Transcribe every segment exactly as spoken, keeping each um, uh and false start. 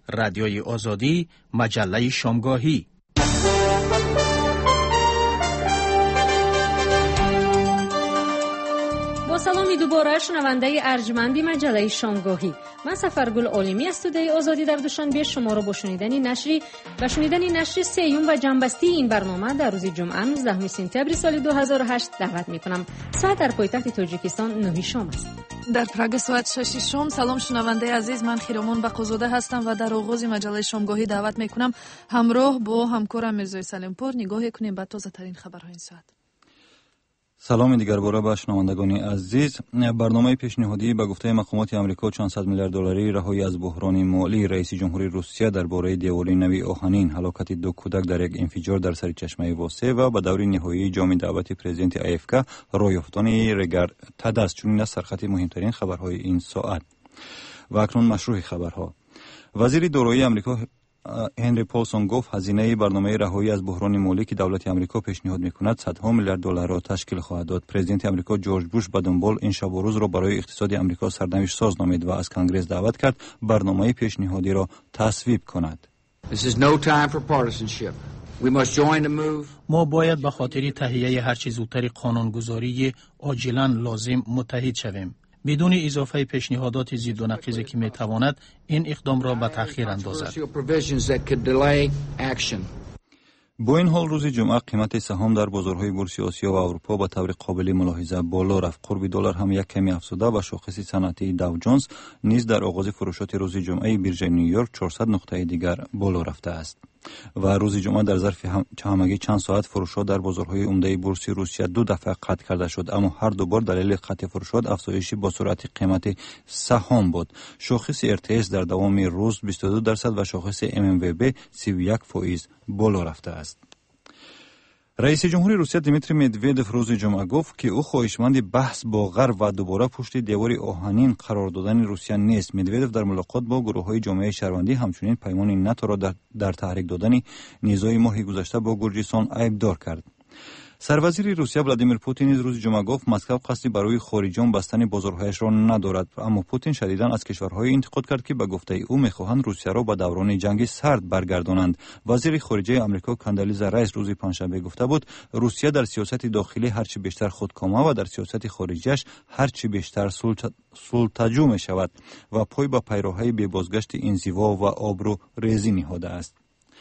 رادیوی آزادی، مجله شامگاهی. با سلامی دوباره شنونده ارجمندی مجله شامگاهی، من سفرگل عالمی از استودیوی آزادی در دوشنبه شما را با شنیدن نشری و شنیدن نشر سیوم و جنبستی این برنامه در روز جمعه نوزدهم سپتامبر سال دو هزار و هشت دعوت می‌کنم. ساعت در پایتخت تاجیکستان نه شام است. در پراگ ساعت شش شام. سلام شنونده عزیز، من خیرمان بقازاده هستم و در آغاز مجله شامگاهی دعوت می‌کنم همراه با همکارم میرزای سلیمپور نگاه کنیم به تازه ترین خبرهای این ساعت. سلام دیگر باره به شنوندگان عزیز. برنامه پیشنهادی به گفته مقامات آمریکا چندصد میلیارد دلاری رهایی از بحران مالی رئیس جمهوری روسیه درباره دیوار نوی آهنین، هلاکت دو کودک در یک انفجار در سرچشمه واسه و به دور نهایی جام دعوت پرزیدنت ای اف کی رای افتادن ریگر تداس چنین از سرخط مهمترین خبرهای این ساعت. و اکنون مشروع خبرها. وزیر دارایی آمریکا هنری پولسون گفت هزینه برنامه رهایی از بحران مالی که دولت آمریکا پیشنهاد میکند صدها میلیارد دلار را تشکیل خواهد داد. پرزیدنت آمریکا جورج بوش به دنبال این شب و روز را برای اقتصاد آمریکا سرنوشت ساز نامید و از کنگره دعوت کرد برنامه پیشنهادی را تصویب کند. ما باید به خاطر تهیه هر چه زودتر قانونگذاری عاجلا لازم متحد شویم. بدون اضافه پیشنهادات ضد و نقیضی که میتواند این اقدام را به تأخیر اندازد. با این حال روز جمعه قیمت سهام در بازارهای بورس آسیا و اروپا به طور قابل ملاحظه بالا رفت. قرب دلار هم یک کمی افزوده و شاخص صنعتی داو جونز نیز در آغاز فروشات روز جمعه بیرژه نیویورک چهارصد نقطه دیگر بالا رفته است. و روز جمعه در ظرف همگی چند ساعت فروشات در بازارهای عمده بورس روسیه دو دفعه قطع کرده شد، اما هر دو بار دلیل قطع فروشات افزایش با سرعت قیمت سهام بود. شاخص ار تی اس در دوام روز بیست و دو درصد و شاخص ام ام وی بی سی و یک فیصد بالا رفته است. رئیس جمهوری روسیه دیمیتری مدودوف روز جمعه گفت که او خواهشمند بحث با غرب و دوباره پشت دیوار آهنین قرار دادن روسیه نیست. مدودوف در ملاقات با گروه‌های جامعه شهروندی همچنین پیمان ناتو را در, در تحریک دادن نیزهای ماه گذشته با گرجستان عیبدار کرد. سروزیر روسیه ولادیمیر پوتین روز جمعه گفت مسکو قصدی برای خارجیان بستن بازارهایش را ندارد، اما پوتین شدیداً از کشورهای انتقاد کرد که به گفته او میخواهند روسیه را به دوران جنگ سرد برگردانند. وزیر خارجه آمریکا کاندالیزا رایس روز پنجشنبه گفته بود روسیه در سیاست داخلی هرچی بیشتر خودکامه و در سیاست خارجیش هرچی بیشتر سلطه‌جو میشود و پای به پیراهی بی بازگشت انزوا و آبرو ریزی نهاده است.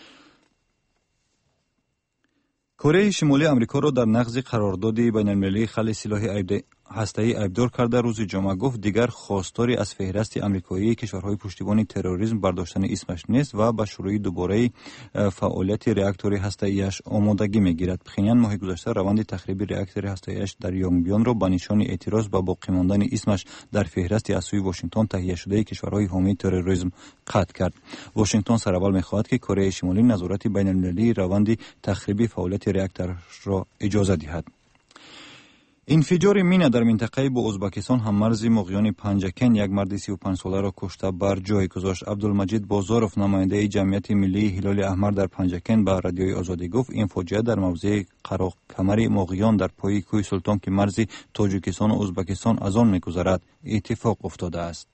کره شمالی آمریکا را در نقض قرارداد بین‌المللی خلع سلاح هسته‌ای عیبدار کرده. روز جمعه گفت دیگر خواستاری از فهرست آمریکایی کشورهای پشتیبان تروریسم برداشتن اسمش نیست و به شروع دوباره فعالیت راکتور هسته‌ایش آمادگی می‌گیرد. پخینیان ماه گذشته روند تخریب راکتور هسته‌ایش در یونگبیون را به نشان اعتراض به باقی ماندن اسمش در فهرست از سوی واشنگتن تهیه شده کشورهای حامی تروریسم قطع کرد. واشنگتن سرحال می‌خواهد که کره شمالی نظارت بین‌المللی روند تخریب فعالیت راکتور را اجازه دهد. انفجار مینه در منطقه با ازبکستان هم مرز مقیان پنجکن یک مرد سی و پنج ساله را کشته بر جای گذاشت. عبدالمجید بازارف نماینده جمعیت ملی هلال احمر در پنجکن به رادیوی آزادی گفت این فاجعه در موضع قراق کمر مقیان در پای کوه سلطان که مرز تاجیکستان و ازبکستان از آن می‌گذرد اتفاق افتاده است.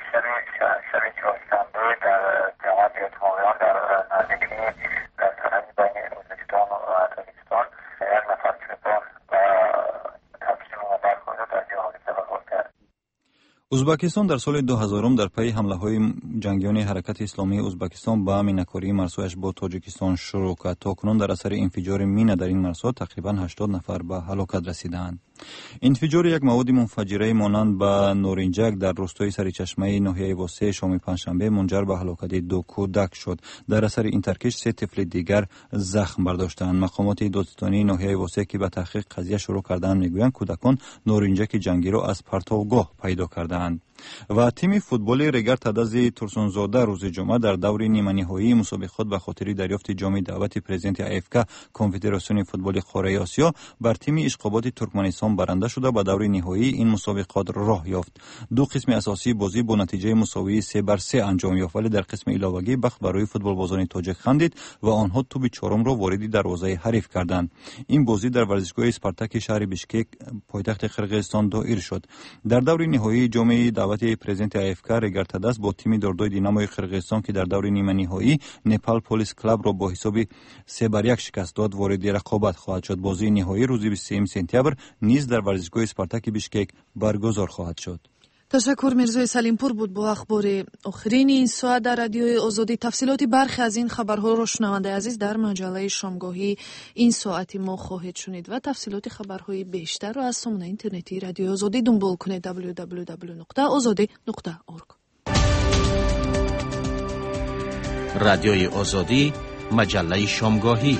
ازبکستان در سال دو هزار در پی حمله‌های جنگیان حرکت اسلامی ازبکستان به مینه‌کاری مرزهایش با تاجیکستان شروع کرد. تاکنون در اثر انفجار مینه در این مرزها تقریباً هشتاد نفر به هلاکت رسیدند. انفجار یک مواد منفجره مانند به نارنجک در روستای سرچشمه ناحیه واسه شام پنجشنبه منجر به هلاکت دو کودک شد. در اثر این ترکش سه طفل دیگر زخم برداشتند. مقامات دادستانی ناحیه واسه که به تحقیق قضیه شروع کردند میگویند کودکان نارنجک جنگی را از پرتوگاه پیدا کردند. و تیم فوتبال ریگر تداز ترسونزاده روز جمعه در دور نیمه نهایی مسابقات به خاطر دریافت جام دعوت پرزیدنت ای اف کی کنفدراسیون فوتبال قاره آسیا بر تیم اشقابات ترکمنستان قرغیزستان برنده شده به دور نهایی این مسابقات راه یافت. دو قسم اساسی بازی با نتیجه مساوی سه بر سه انجام یافت، ولی در قسم علاوگی بخت برای فوتبالبازان تاجیک خندید و آنها توپ چهارم را وارد دروازه حریف کردند. این بازی در ورزشگاه اسپارتاک شهر بیشکک پایتخت قرغیزستان دایر شد. در دور نهایی جام دعوت پرزیدنت ایفکا رگرتداس با تیم دردوی دیناموی قرغیزستان که در دور نیمه نهایی نپال پلیس کلاب را با حساب سه بر یک شکست داد وارد رقابت خواهد شد. بازی نهایی روز بیست و سوم سپتامبر نیز در ورزشگاه اسپارتاک بیشکک برگزار خواهد شد. تشکر میرزای سلیمپور بود با اخبار آخرین این ساعت در رادیوی آزادی. تفصیلات برخی از این خبرها را شنونده عزیز در مجله شامگاهی این ساعتی ما خواهید شنید و تفصیلات خبرهای بیشتر را از سامانه اینترنتی رادیو آزادی دنبال کنید دبلیو دبلیو دبلیو نقطه آزادی نقطه اورگ. رادیوی آزادی مجله شامگاهی.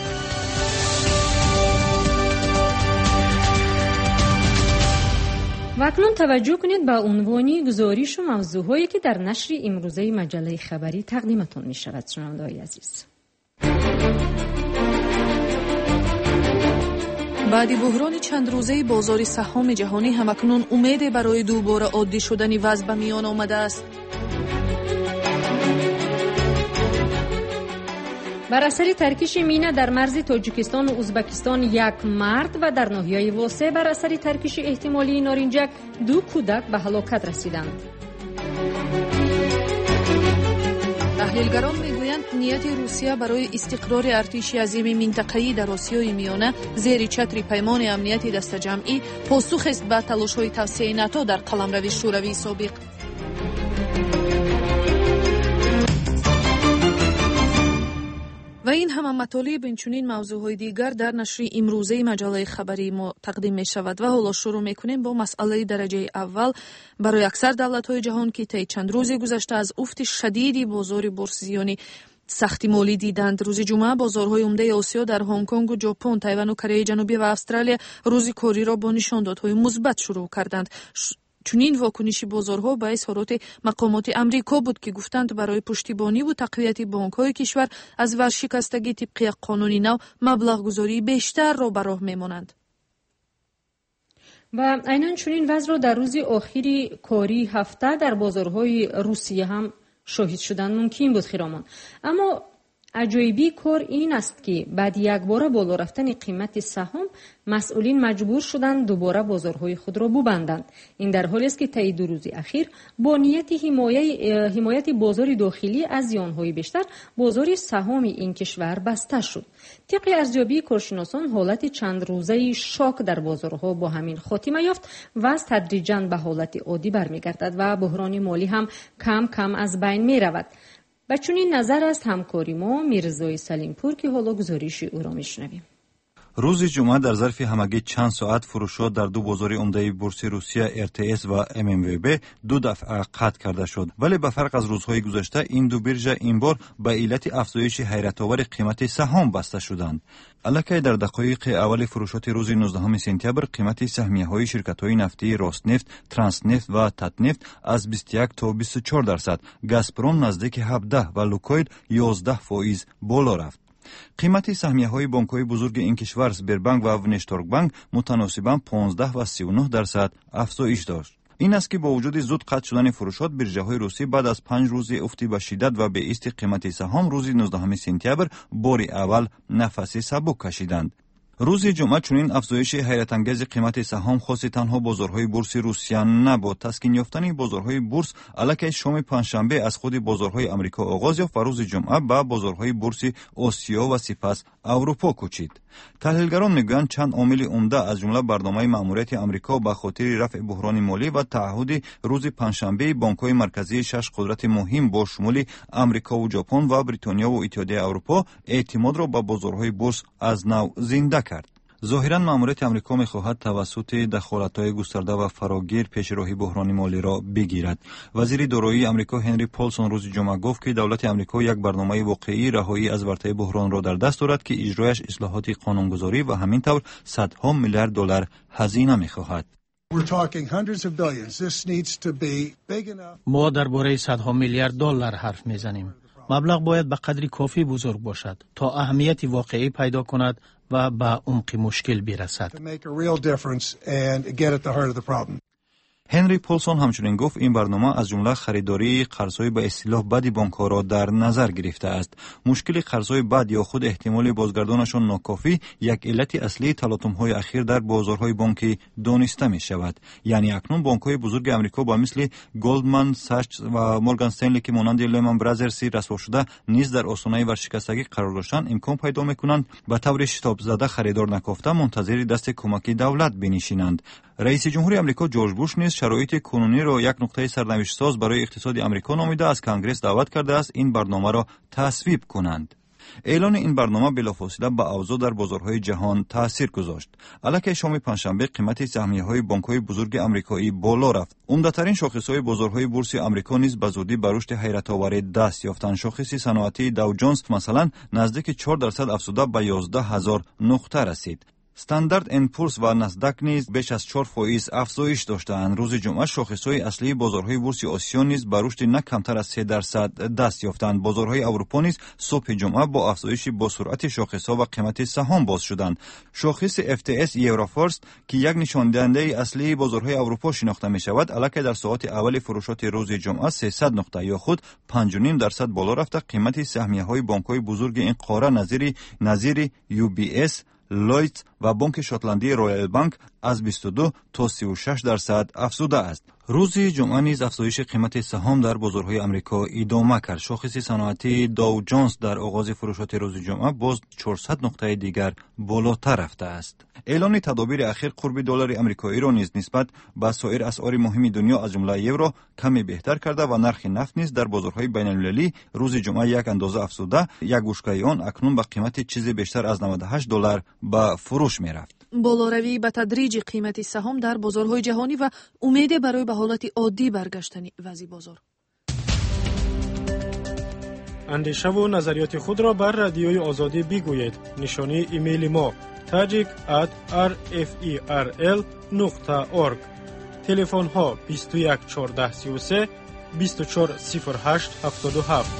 و اکنون توجه کنید به عنوانی گزارش و موضوعهایی که در نشر امروزه مجله خبری تقدیمتان می شود. شنونده‌های عزیز، بعد بحران چند روزه بازار سهام جهانی هم اکنون امید برای دوباره عادی شدن وضع به میان آمده است. بر اثر ترکش مینه در مرز تاجیکستان و ازبکستان یک مرد و در ناحیه واسه بر اثر ترکش احتمالی نارنجک دو کودک به هلاکت رسیدند. تحلیلگران میگویند نیت روسیه برای استقرار ارتش عظیم منطقه‌ای در آسیای میانه زیر چتر پیمان امنیتی دست جمعی پاسخ است به تلاش‌های توسعه ناتو در قلمرو شوروی سابق. و این همه مطالب اینچنین موضوعهای دیگر در نشر امروزه مجله خبری ما تقدیم می شود و حالا شروع می کنیم با مسئله درجه اول. برای اکثر دولت‌های جهان که طی چند روز گذشته از افت شدیدی بازار بورس زیانی سختی مالی دیدند، روز جمعه بازارهای عمده آسیا در هنگ کنگ و ژاپن، تایوان و کره جنوبی و استرالیا روز کاری را با نشاندادهای مثبت شروع کردند. چنین واکنشی بازارها باعث حرات مقامات امریکا بود که گفتند برای پشتیبانی و تقویت بانک‌های کشور از ورشکستگی طبق قانون نو مبلغ گذاری بیشتر را به راه می‌مانند. و عیناً چنین وضع را در روز آخری کاری هفته در بازارهای روسیه هم شاهد شدن ممکن بود خیرامان. اما عجایبی کار این است که بعد یک بار بالا رفتن قیمت سهام مسئولین مجبور شدند دوباره بازارهای خود را ببندند. این در حالی است که طی دو روز اخیر با نیت حمایت حمایت بازار داخلی از زیانهای بیشتر بازار سهام این کشور بسته شد. طبق ارزیابی کارشناسان حالت چند روزه شاک در بازارها با همین خاتمه یافت و از تدریجاً به حالت عادی برمیگردد و بحران مالی هم کم کم از بین می رود. و چون این نظر است همکاری ما میرزای سلیمپور که حالا گزارش او را میشنویم. روز جمعه در ظرف همگی چند ساعت فروشات در دو بازار عمده بورس روسیه ار تی اس و ام ام وی بی دو دفعه قطع کرده شد، ولی به فرق از روزهای گذشته این دو بیرژه این بار به علت افزایش حیرت آور قیمت سهام بسته شدند. الکی در دقایق اول فروشات روز نوزدهم سپتامبر قیمت سهمیه‌های شرکت‌های نفتی راسنفت، ترانسنفت و تاتنفت از بیست و یک تا بیست و چهار درصد، گازپروم نزدیک هفده و لوکویل یازده فائز بالا رفت. قیمت سهمیه‌های بانک‌های بزرگ این کشور سبربانک و ونشتورک بانک متناسباً پانزده و سی و نه درصد افزایش داشت. این است که با وجود زود قطع شدن فروشات بیرژه‌های روسی بعد از پنج روز افتی به شدت و به ایست قیمت سهام روز نوزدهم سپتامبر بار اول نفس سبک کشیدند. روز جمعه چنین افزایش حیرت انگیز قیمت سهام خاص تنها بازارهای بورس روسیه نبود. تسکین یافتن بازارهای بورس الکی شام پنجشنبه از خود بازارهای آمریکا آغاز یافت و روز جمعه به بازارهای بورس آسیا و سپس اروپا کوچید. تحلیلگران میگویند چند عامل عمده از جمله برنامه مأموریت آمریکا به خاطر رفع بحران مالی و تعهد روز پنجشنبه بانک‌های مرکزی شش قدرت مهم با شمول آمریکا و ژاپن و بریتانیا و اتحادیه اروپا اعتماد را به بازارهای بورس از نو زنده کرد. ظاهراً مأموریت آمریکا می‌خواهد توسط دخالت‌های گسترده و فراگیر پیش راه بحران مالی را بگیرد. وزیر دارایی آمریکا هنری پولسون روز جمعه گفت که دولت آمریکا یک برنامه واقعی رهایی از ورطه بحران را در دست دارد که اجرایش اصلاحات قانونگذاری و همینطور صدها میلیارد دلار هزینه می‌خواهد. ما درباره صدها میلیارد دلار حرف میزنیم. مبلغ باید به قدری کافی بزرگ باشد تا اهمیت واقعی پیدا کند و به عمق مشکل برسد. هنری پولسون همچنین گفت این برنامه از جمله خریداری قرضهای به اصطلاح بد بانک‌ها را در نظر گرفته است. مشکل قرضهای بد یا خود احتمال بازگردانشان ناکافی یک علت اصلی تلاطم‌های اخیر در بازارهای بانکی دانسته می شود. یعنی اکنون بانک‌های بزرگ آمریکا با مثل گلدمن ساچز و مورگان استنلی که مانند لیمن برادرز رسوا شده نیز در آستانه ورشکستگی قرار داشتند امکان پیدا می‌کنند به طور شتاب زده خریدار نکافته منتظر دست کمکی دولت بنشینند. رئیس جمهور آمریکا جورج بوش نیز شرایط کنونی را یک نقطه سرنوشت ساز برای اقتصاد آمریکا نامیده از کنگره دعوت کرده است این برنامه را تصویب کنند. اعلان این برنامه بلافاصله به اوضاع در بازارهای جهان تاثیر گذاشت. الکی شام پنجشنبه قیمت سهمیه‌های بانک‌های بزرگ آمریکایی بالا رفت. عمده‌ترین شاخص‌های بازارهای بورسی آمریکا نیز به زودی به رشد حیرت‌آور دست یافتند. شاخص صنعتی داو جونز مثلا نزدیک چهار درصد افزوده به یازده هزار نقطه رسید. استاندارد اند پورس و ناسداک نیز بیش از چهار فیصد افزایش داشتند. روز جمعه شاخص‌های اصلی بازارهای بورس آسیا نیز به رشد نه کمتر از سه درصد دست یافتند. بازارهای اروپا نیز صبح جمعه با افزایش با سرعت شاخص‌ها و قیمت سهام باز شدند. شاخص اف تی اس یورافورست که یک نشان دهنده اصلی بازارهای اروپا شناخته می‌شود، الکی در ساعات اول فروشات روز جمعه سیصد نقطه یا خود پنج و نیم درصد بالا رفته. قیمت سهمیه‌های بانک‌های بزرگ این قاره نظیر نظیر یو بی اس، لویدز و بانک شاتلندی رویال بانک از بیست و دو تا سی و شش درصد افزوده است. روز جمعه نیز افزایش قیمت سهام در بازارهای آمریکا ادامه کرد. شاخص صنعتی داو جونز در آغاز فروشات روز جمعه باز چهارصد نقطه دیگر بالاتر رفته است. اعلان تدابیر اخیر قرب دلار آمریکایی را نیز نسبت به سایر اسعار مهم دنیا از جمله یورو کمی بهتر کرده و نرخ نفت نیز در بازارهای بین‌المللی روز جمعه یک اندازه افزوده، یک گوشکای آن اکنون به قیمت چیزی بیشتر از نود و هشت دلار به فروش می‌رفت. болоравӣ ба тадриҷи қимати саҳом дар бозорҳои ҷаҳонӣ ва умеде барои ба ҳолати оддӣ баргаштани вазъи бозор. андешаву назариёти худро бар радиои озодӣ бигӯед. нишони имейли мо tajik at r f e r l нуқта org. телефонҳо بیست و یک چهارده سی و سه بیست و چهار صفر هشت هفتاد و هفت.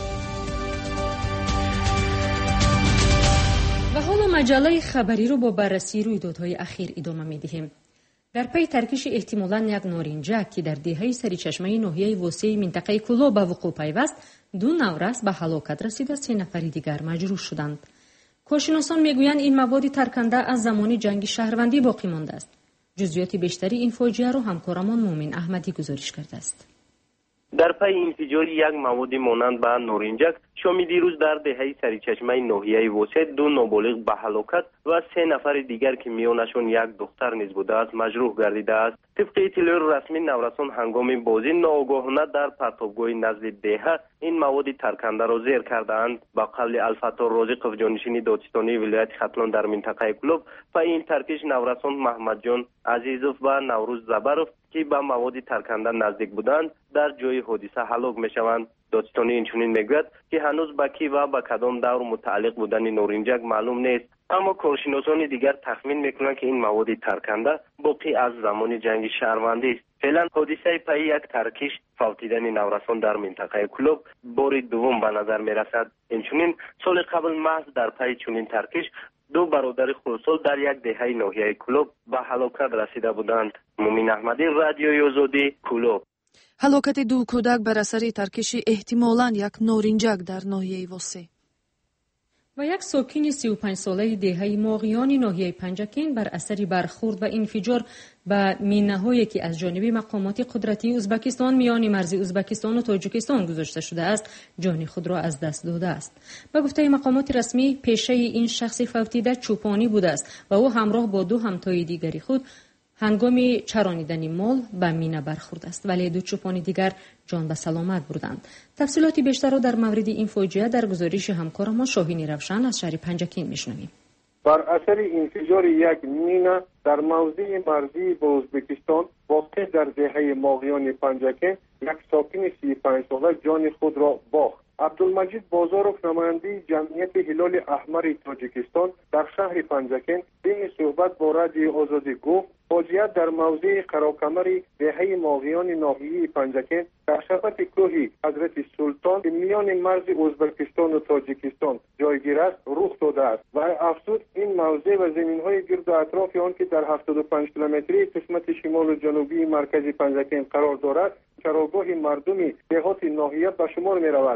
و حالا مجله خبری رو با بررسی رویدادهای اخیر ادامه می‌دهیم. در پی ترکش احتمالاً یک نارنجک که در دهه سریچشمه ناحیه وسیع منطقه کلو به وقوع پیوست، دو نورس به هلاکت رسید و سه نفر دیگر مجروح شدند. کارشناسان میگویند این مواد ترکنده از زمان جنگ شهروندی باقی مانده است. جزئیات بیشتری این فاجعه رو همکارمان مومن احمدی گزارش کرده است. در پی انفجار یک مواد مانند به نارنجک شام دیروز در دهه سریچشمه ناحیه وسیع دو نابالغ به هلاکت و سه نفر دیگر که میانشان یک دختر نیز بوده است مجروح گردیده است. طبق اطلاع رسمی نورسان هنگام بازی ناآگاهانه در پرتابگاه نزد دهه این مواد ترکنده را زیر کردند. با قول الفتاح رازق جانشین دادستانی ولایت ختلان در منطقه کلوب پی این ترکش نورسان محمد جان عزیزوف و نوروز زبروف که به مواد ترکنده نزدیک بودند در جای حادثه هلاک میشوند. دادستانی اینچنین میگوید که هنوز به کی و به کدام دور متعلق بودن نارنجک معلوم نیست، اما کارشناسان دیگر تخمین میکنند که این مواد ترکنده باقی از زمان جنگ شهروندی است. فعلا حادثه پی یک ترکش فوتیدن نورسان در منطقه کلوب بار دوم به نظر میرسد. اینچنین سال قبل محض در پی چنین ترکش دو برادر خردسال در یک دهه ناحیه کلوب به هلاکت رسیده بودند. مومن احمدی، رادیوی آزادی، کلوب. ҳалокати ду кӯдак бар асари таркиши эҳтимолан як норинҷак дар ноҳияи восеъ. و یک ساکن سی و پنج ساله دهه ماغیان ناحیه پنجکین بر اثر برخورد و انفجار به مینه‌هایی که از جانب مقامات قدرتی ازبکستان میان مرز ازبکستان و تاجیکستان گذاشته شده است جان خود را از دست داده است. به گفته مقامات رسمی پیشه این شخص فوتیده چوپانی بوده است و او همراه با دو همتای دیگری خود هنگام چرانیدن مال به مینه برخورد است، ولی دو چوپان دیگر جان به سلامت بردند. تفصیلات بیشتر را در مورد این فاجعه در گزارش همکار ما شاهین روشن از شهر پنجکین میشنویم. بر اثر انفجار یک مینه در موضع مرزی با ازبکستان واقع در دهه ماغیان پنجکین یک ساکن سی و پنج ساله جان خود را باخت. عبدالمجید بازاروف نماینده جمعیت هلال احمر تاجیکستان در شهر پنجکین به صحبت با رادیو آزادی گفت فاجعه در موضع قراقمر دهه ماغیان ناحیه پنجکن در شفت کوه حضرت سلطان میان مرز ازبکستان و تاجیکستان جایگیر است رخ داده است و افزود این موضع و زمین‌های گرد و اطراف آن که در هفتاد و پنج کیلومتری قسمت شمال و جنوبی مرکز پنجکن قرار دارد چراگاه مردم دهات ناحیه به شمار می‌رود.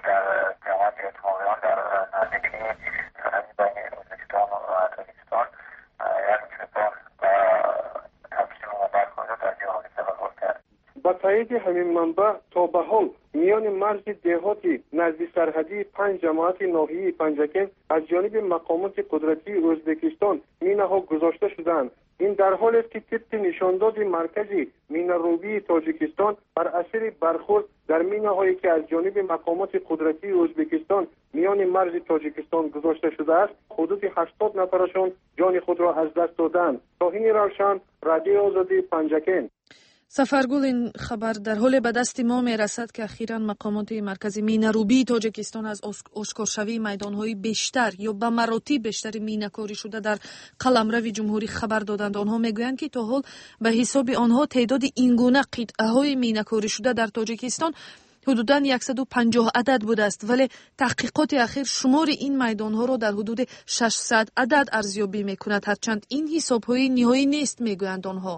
با تایید همین منبع تا به حال میان مرز دهاتی نزدیک سرحدی پنج جماعت ناحیه پنجکن از جانب مقامات قدرتی ازبکستان مینه‌ها گذاشته شدند. این در حالی است که طبق نشانداد مرکزی مینه‌روبی تاجیکستان بر اثر برخورد در مینه‌هایی که از جانب مقامات قدرتی ازبکستان میان مرز تاجیکستان گذاشته شده است حدود هشتاد نفرشان جان خود را از دست دادند. توهین روشن، رادیو آزادی پنجکن. سفرگل این خبر در حال به دست ما می رسد که اخیراً مقامات مرکزی مینه‌روبی تاجیکستان از آشکارشوی میدان‌های بیشتر یا به مراتب بیشتر مینه‌کاری شده در قلمرو جمهوری خبر دادند. آنها میگویند که تا حال به حساب آنها تعداد این گونه قطعه‌های مینه‌کاری شده در تاجیکستان حدوداً صد و پنجاه عدد بوده است، ولی تحقیقات اخیر شمار این میدان‌ها را در حدود ششصد عدد ارزیابی می‌کند، هرچند این حساب‌های نهایی نیست میگویند آنها.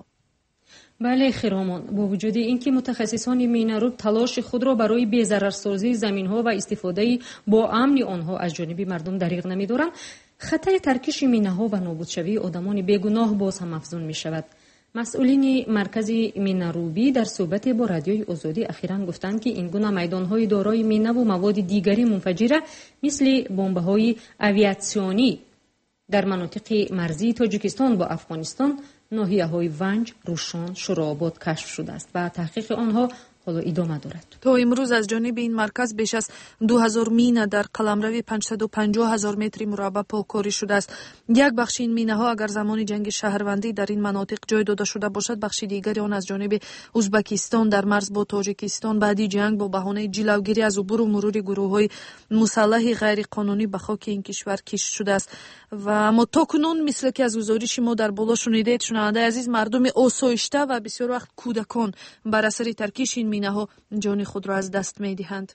بله خیرامان، با وجود اینکه متخصصان مینه‌روب تلاش خود را برای بی‌ضررسازی زمین‌ها و استفاده با امن آنها از جانب مردم دریغ نمی‌دارند، خطر ترکیش مینه‌ها و نابودشوی آدمان بیگناه باز هم افزون می‌شود. مسئولین مرکز مینه‌روبی در صحبت با رادیوی آزادی اخیراً گفتند که این گونه میدان‌های دارای مینه و مواد دیگری منفجره مثل بمب‌های آویاسیونی در مناطق مرزی تاجیکستان با افغانستان ناحیه‌های ونج، روشان، شوراباد کشف شده است و تحقیق آنها حالا ادامه دارد. تا امروز از جانب این مرکز بیش از دو هزار مینه در قلمرو پانصد و پنجاه هزار متر مربع پاککاری شده است. یک بخش این مینه ها اگر زمان جنگ شهروندی در این مناطق جای داده شده باشد، بخش دیگری آن از جانب ازبکستان در مرز با تاجیکستان بعدی جنگ با بهانه جلوگیری از عبور و مرور گروه‌های مسلح غیر قانونی به خاک این کشور کشف شده است. و اما تاکنون مثل که از گزارش ما در بالا شنیدید شنونده عزیز، مردم آسایشته و بسیار وقت کودکان بر اثر ترکیش این مینه ها جان خود را از دست می دهند.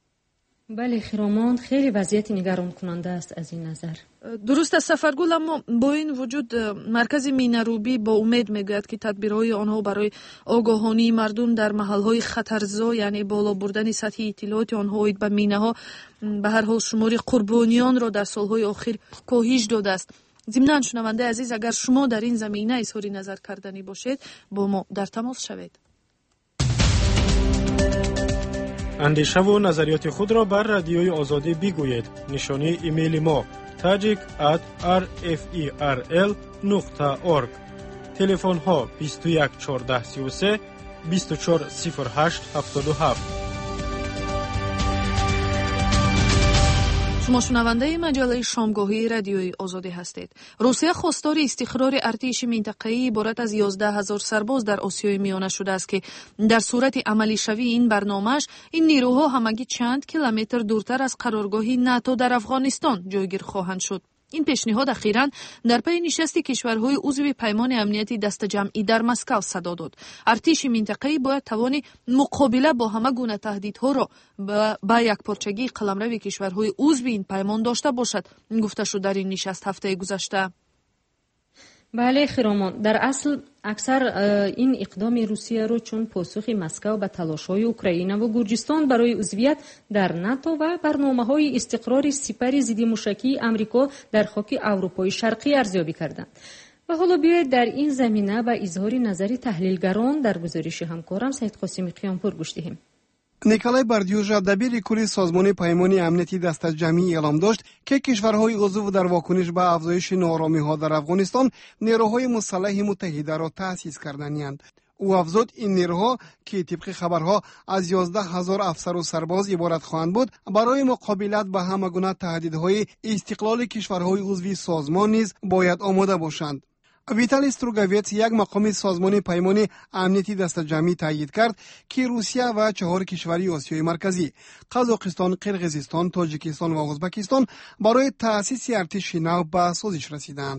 بله خیرامان، خیلی وضعیت نگران کننده است از این نظر. درست است سفرگل، اما با این وجود مرکز مینه‌روبی با امید میگوید که تدبیرهای آنها برای آگاهانی مردم در محلهای خطرزا، یعنی بالا بردن سطح اطلاعات آنها به مینه ها، به هر حال شمار قربانیان را در سالهای آخر کاهش داده است. ضمناً شنونده عزیز، اگر شما در این زمینه اظهار نظر کردنی باشید با ما در تماس شوید. اندیشه و نظریات خود را بر رادیوی آزادی بگویید. نشانی ایمیل ما tajik at r f e r l نقطه org. تلفن ها بیست و یک چهارده سی و سه بیست و چهار صفر هشت هفتاد و هفت. شما شنونده مجله شامگاهی رادیوی آزادی هستید. روسیه خواستار استقرار ارتش منطقه‌ای عبارت از یازده هزار سرباز در آسیای میانه شده است که در صورت عملی شوی این برنامه‌اش این نیروها همگی چند کیلومتر دورتر از قرارگاه ناتو در افغانستان جایگیر خواهند شد. این پیشنهاد اخیراً در پی نشست کشورهای عضو پیمان امنیتی دست جمعی در مسکو صدا داد. ارتش منطقه‌ای باید توان مقابله با همه گونه تهدیدها را با یک پارچگی قلمرو کشورهای عضو این پیمان داشته باشد، گفته شد در این نشست هفته گذشته. بله خیرامان، در اصل اکثر این اقدام روسیه رو چون پاسخ مسکو به تلاش‌های اوکراین و گرجستان برای عضویت در ناتو و برنامه‌های استقرار سپر ضد موشکی آمریکا در خاک اروپای شرقی ارزیابی کردند. و حالا بیایید در این زمینه به اظهار نظر تحلیلگران در گزارش همکارم سید قاسمی قیامپور گوش دهیم. نیکلای باردیوژا دبیر کلی سازمان پیمان امنیتی دست جمعی اعلام داشت که کشورهای عضو در واکنش به افزایش ناآرامی‌ها در افغانستان نیروهای مسلح متحده را تأسیس کرده‌اند. او افزود این نیروها که طبق خبرها از یازده هزار افسر و سرباز عبارت خواهند بود برای مقابلت با همه گونه تهدیدهای استقلال کشورهای عضو سازمان نیز باید آماده باشند. ویتالی استروگاویتس یک مقام سازمان پیمان امنیتی دست جمعی تایید کرد که روسیه و چهار کشوری آسیای مرکزی قزاقستان، قرقیزستان، تاجیکستان و ازبکستان برای تأسیس ارتش نو به سازش رسیدند.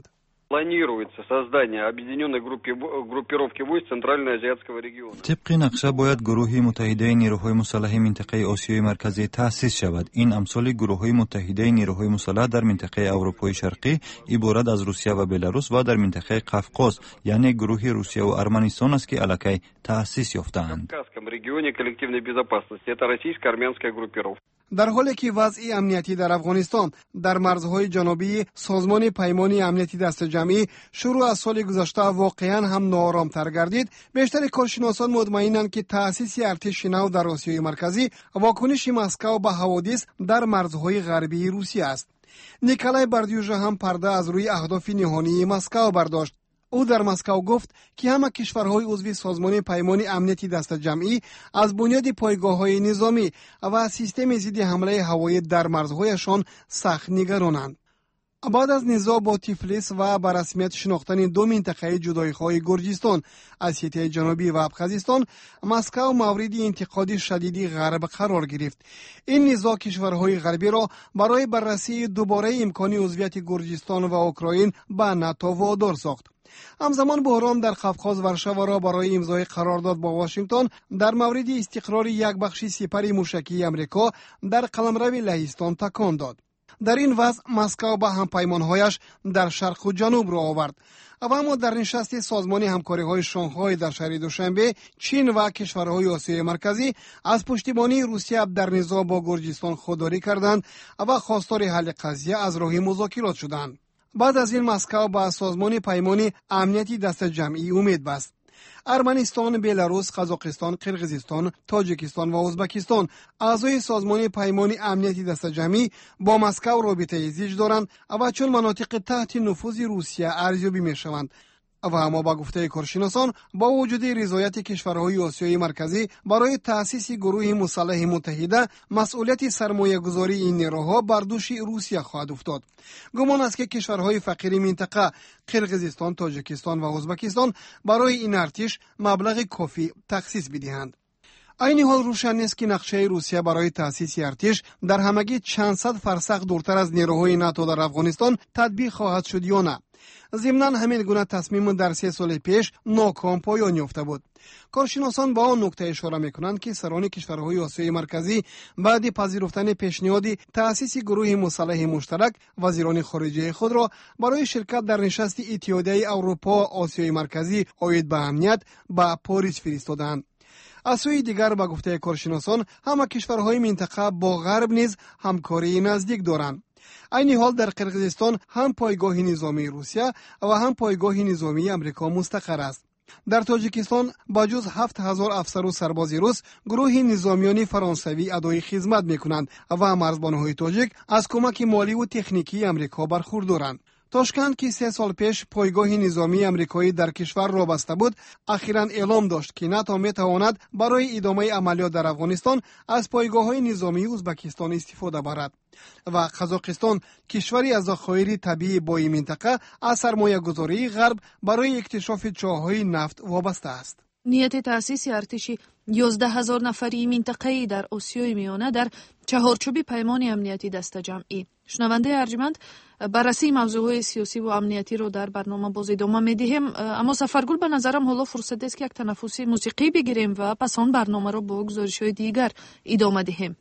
Планируется создание объединенной группировки войск Центральноазиатского региона. طبق نقشه باید گروه متحده نیروهای مسلح منطقه آسیای مرکزی تأسیس شود. این امثال گروه‌های متحده نیروهای مسلح در منطقه اروپای شرقی عبارت از روسیه و بلاروس و در منطقه قفقاز یعنی گروه روسیه و ارمنستان است که الکی تأسیس یافته‌اند. В Кавказском регионе коллективной безопасности это российско-армянская группировка. در حالی که وضع امنیتی در افغانستان در مرزهای جنوبی سازمان پیمانی امنیتی دست جمعی شروع از سال گذشته واقعا هم ناآرام‌تر گردید، بیشتر کارشناسان مطمئنند که تأسیس ارتش نو در آسیای مرکزی واکنش مسکو به حوادث در مرزهای غربی روسیه است. نیکولای باردیوژا هم پرده از روی اهداف نهانی مسکو برداشت. او در مسکو گفت که همه کشورهای عضو سازمان پیمان امنیتی دست جمعی از بنیاد پایگاه‌های نظامی و سیستم ضد حمله هوایی در مرزهایشان سخت نگرانند. بعد از نزاع با تیفلیس و به رسمیت شناختن دو منطقه جدایی‌خواه گرجستان، اسیوطیه جنوبی و ابخازستان، مسکو مورد انتقاد شدیدی غرب قرار گرفت. این نزاع کشورهای غربی را برای بررسی دوباره امکان عضویت گرجستان و اوکراین به ناتو وادار ساخت. همزمان بحران در قفقاز ورشوا را برای امضای قرارداد با واشنگتن در مورد استقرار یک بخش سپر موشکی امریکا در قلمرو لهستان تکان داد. در این وضع مسکو با همپیمانهایش در شرق و جنوب را آورد. اما در نشست سازمان همکاری‌های شانگهای در شهر دوشنبه، چین و کشورهای آسیای مرکزی از پشتیبانی روسیه در نزاع با گرجستان خودداری کردند و خواستار حل قضیه از راه مذاکرات شدند. بعد از این مسکو با سازمان پیمان امنیتی دست جمعی امید بست. ارمنستان، بلاروس، قزاقستان، قرقیزستان، تاجیکستان و ازبکستان اعضای سازمان پیمان امنیتی دست جمعی با مسکو رابطه زیج دارند و چون مناطق تحت نفوذ روسیه ارزیابی می‌شوند. و اما با گفته کارشناسان با وجود رضایت کشورهای آسیای مرکزی برای تأسیس گروه مسلح متحده، مسئولیت سرمایه‌گذاری این نیروها بر دوش روسیه خواهد افتاد. گمان است که کشورهای فقیر منطقه قرقیزستان، تاجیکستان و ازبکستان برای این ارتش مبلغ کافی تخصیص بدهند. این حال روشن نیست که نقشه روسیه برای تأسیس ارتش در همگی چند صد فرسخ دورتر از نیروهای ناتو در افغانستان تطبیق خواهد شد یا نه. ضمناً همین گونه تصمیم در سه سال پیش ناکام پایان یافته بود. کارشناسان با آن نکته اشاره می‌کنند که سران کشورهای آسیای مرکزی بعد پذیرفتن پیشنهاد تأسیس گروه مسلح مشترک وزیران خارجه خود را برای شرکت در نشست اتحادیه اروپا آسیای مرکزی عاید به امنیت به پاریس فرستادند. از سوی دیگر با گفته کارشناسان همه کشورهای منطقه با غرب نیز همکاری نزدیک دارند. این حال در قرقیزستان هم پایگاه نظامی روسیه و هم پایگاه نظامی امریکا مستقر است. در تاجیکستان با جز هفت هزار افسر و سرباز روس، گروه نظامیان فرانسوی ادای خدمت می‌کنند و مرزبان‌های تاجیک از کمک مالی و تکنیکی امریکا برخوردارند. تاشکند که سه سال پیش پایگاه نظامی امریکایی در کشور را بسته بود، اخیراً اعلام داشت که ناتو می‌تواند برای ادامه عملیات در افغانستان از پایگاه‌های نظامی ازبکستان استفاده برد. و قزاقستان، کشوری از ذخایر طبیعی با این منطقه، از سرمایه‌گذاری غرب برای اکتشاف چاه‌های نفت وابسته است. نیت تأسیس ارتش یازده هزار نفری منطقه‌ای در آسیای میانه در چهارچوب پیمان امنیتی دست جمعی. شنونده ارجمند، بررسی موضوعات سیاسی و امنیتی رو در برنامه باز ادامه می‌دهیم، اما سفرگل به نظرم حالا فرصت است که یک تنفس موسیقی بگیریم و پس آن برنامه رو با گزارش‌های دیگر ادامه دهیم.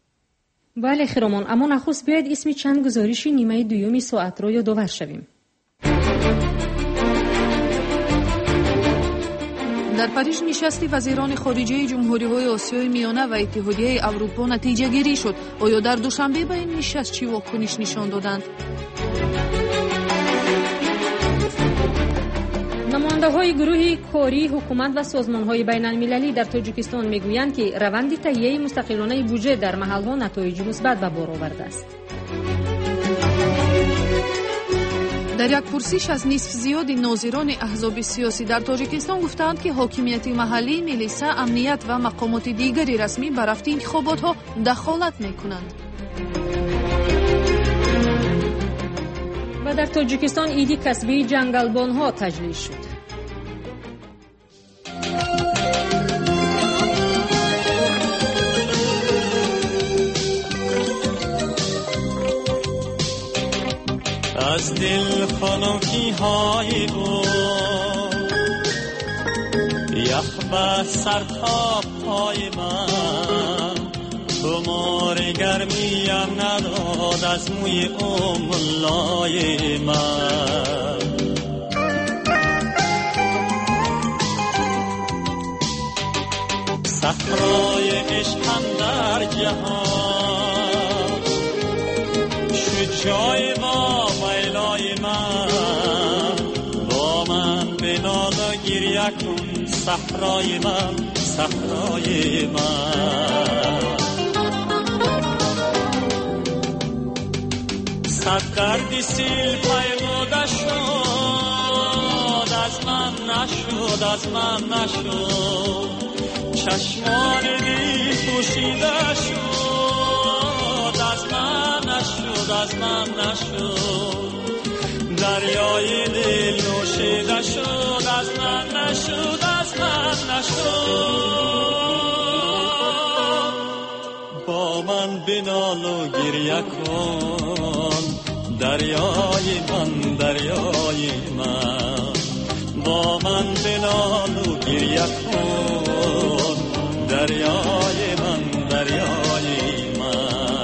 بله خیرمان، اما نخست بیاید اسم چند گزارشی نیمه دویمی ساعت رو یادآور شویم. در پاریس نشست وزیران خارجه جمهوری‌های آسیای میانه و اتحادیه اروپا نتیجه گیری شد. آیا در دوشنبه به این نشست چی واکنش نشان دادند؟ نماینده‌های گروه کاری حکومت و سازمان‌های بین‌المللی در تاجیکستان می‌گویند که روند تهیه مستقلانه بودجه در محل‌ها نتایج مثبت به بار آورده است. در یک پرسش از نصف زیاد ناظران احزاب سیاسی در تاجیکستان گفتند که حاکمیت محلی، میلیسا، امنیت و مقامات دیگری رسمی به رفت انتخابات‌ها دخالت می‌کنند. و در تاجیکستان عید کسبی جنگلبان‌ها تجلیل شد. از دل خنکی های او یخ به سر تا پای من خمار گرمیم نداد از موی او ملای من صحرای عشقم در جهان شد جای با میلای من با من بنال و گریه کن صحرای من صحرای من صد دردی سیل پیموده شد از من نشد از من نشد چشمان دی پوشیده شد از من نشد از من نشد دریای دل نوشیده شد از من نشد از من نشد با من بنال و گریه کن دریای من دریای من با من بنال و گریه کن دریای من دریای من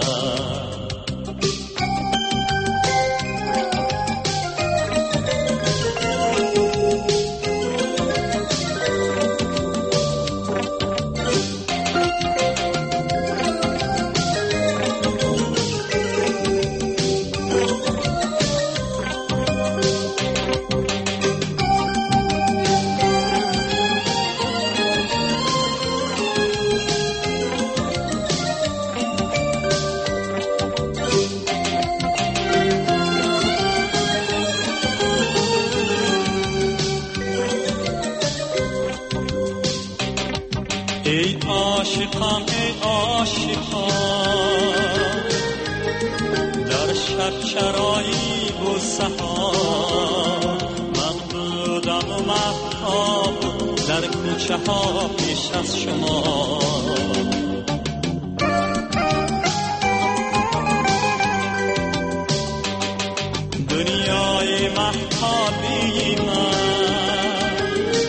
ای عاشقم ای عاشقم در شب چرایی و سحار من بودم و مهتاب در کوچه ها پیش از شما دنیای مهتابی من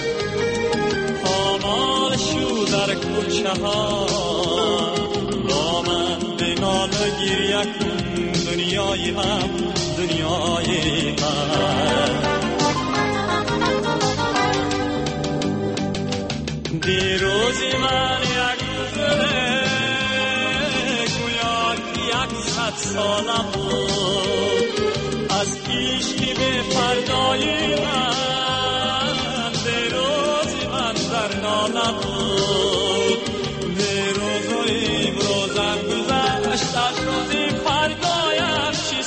پامال شو در کوچه ها با من بنال و گریه کن دنیای من دنیای من دیروزی من یک گذره گویا که یک صد سالم بود از عشقی به فردای من دیروزی من در ناله بود دیروز و امروزم گذشت از روزی فردایم چی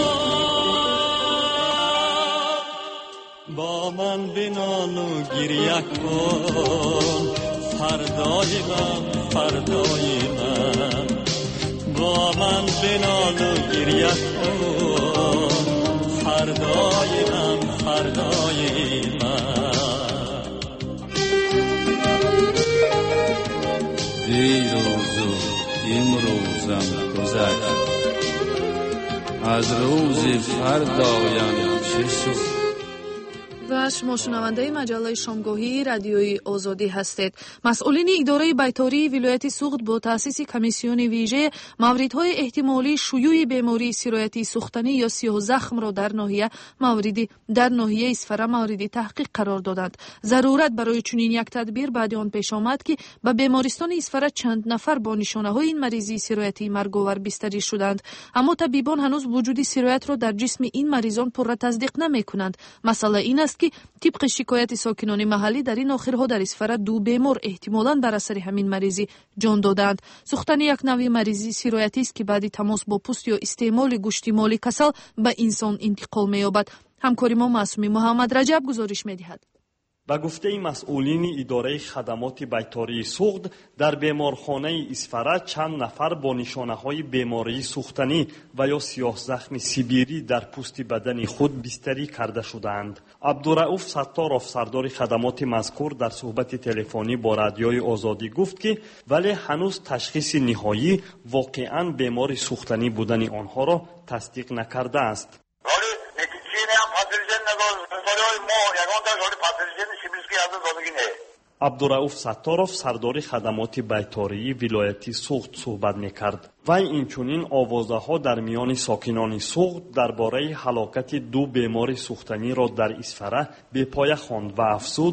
شد با من بنال و گریه کن فردای من فردای من با من بنال و گریه کن فردای من فردای من دیروز و امروزم گذشت از روز فردایم چه شد و شما شنونده مجله شامگاهی رادیوی آزادی هستید. مسئولین اداره بیطاری ولایت سوخت با تأسیس کمیسیون ویژه موردهای احتمالی شیوع بیماری سرایت سوختنی یا سیاه زخم را در ناحیه موردی در ناحیه اسفره موردی تحقیق قرار دادند. ضرورت برای چنین یک تدبیر بعد آن پیش آمد که به بیمارستان اسفره چند نفر با نشانه های این مریضی سرایتی مرگاور بستری شدند، اما طبیبان هنوز وجود سرایت را در جسم این مریضان پر تصدیق نمی کنند. مسئله این است که طبق شکایت ساکنان محلی در این آخرها در اسفره دو بیمار احتمالاً بر اثر همین مریضی جان دادند. سوختن یک نوع مریضی سرایتی است که بعد تماس با پوست یا استعمال گوشت مالی کسل به انسان انتقال می‌یابد. همکاری ما معصومی محمد رجب گزارش می‌دهد. به گفته مسئولین اداره خدمات بیطاری سوخت در بیمارخانه اسفره چند نفر با نشانه‌های بیماری سوختنی و یا سیاه زخم سیبیری در پوست بدن خود بستری کرده شدند. عبدالرؤوف ستار افسردار خدمات مذکور در صحبت تلفنی با رادیوی آزادی گفت که ولی هنوز تشخیص نهایی واقعاً بیماری سوختنی بودن آنها را تصدیق نکرده است. ولی عبدالرؤوف ستارов сардори хадамоти байтории вилояти Суғд суҳбат мекард. Вай инчунин овозаҳо дар миёни сокинони Суғд дар бораи ҳалокати ду бемори сӯхтаниро дар Исфара бепоя хонд ва афзуд: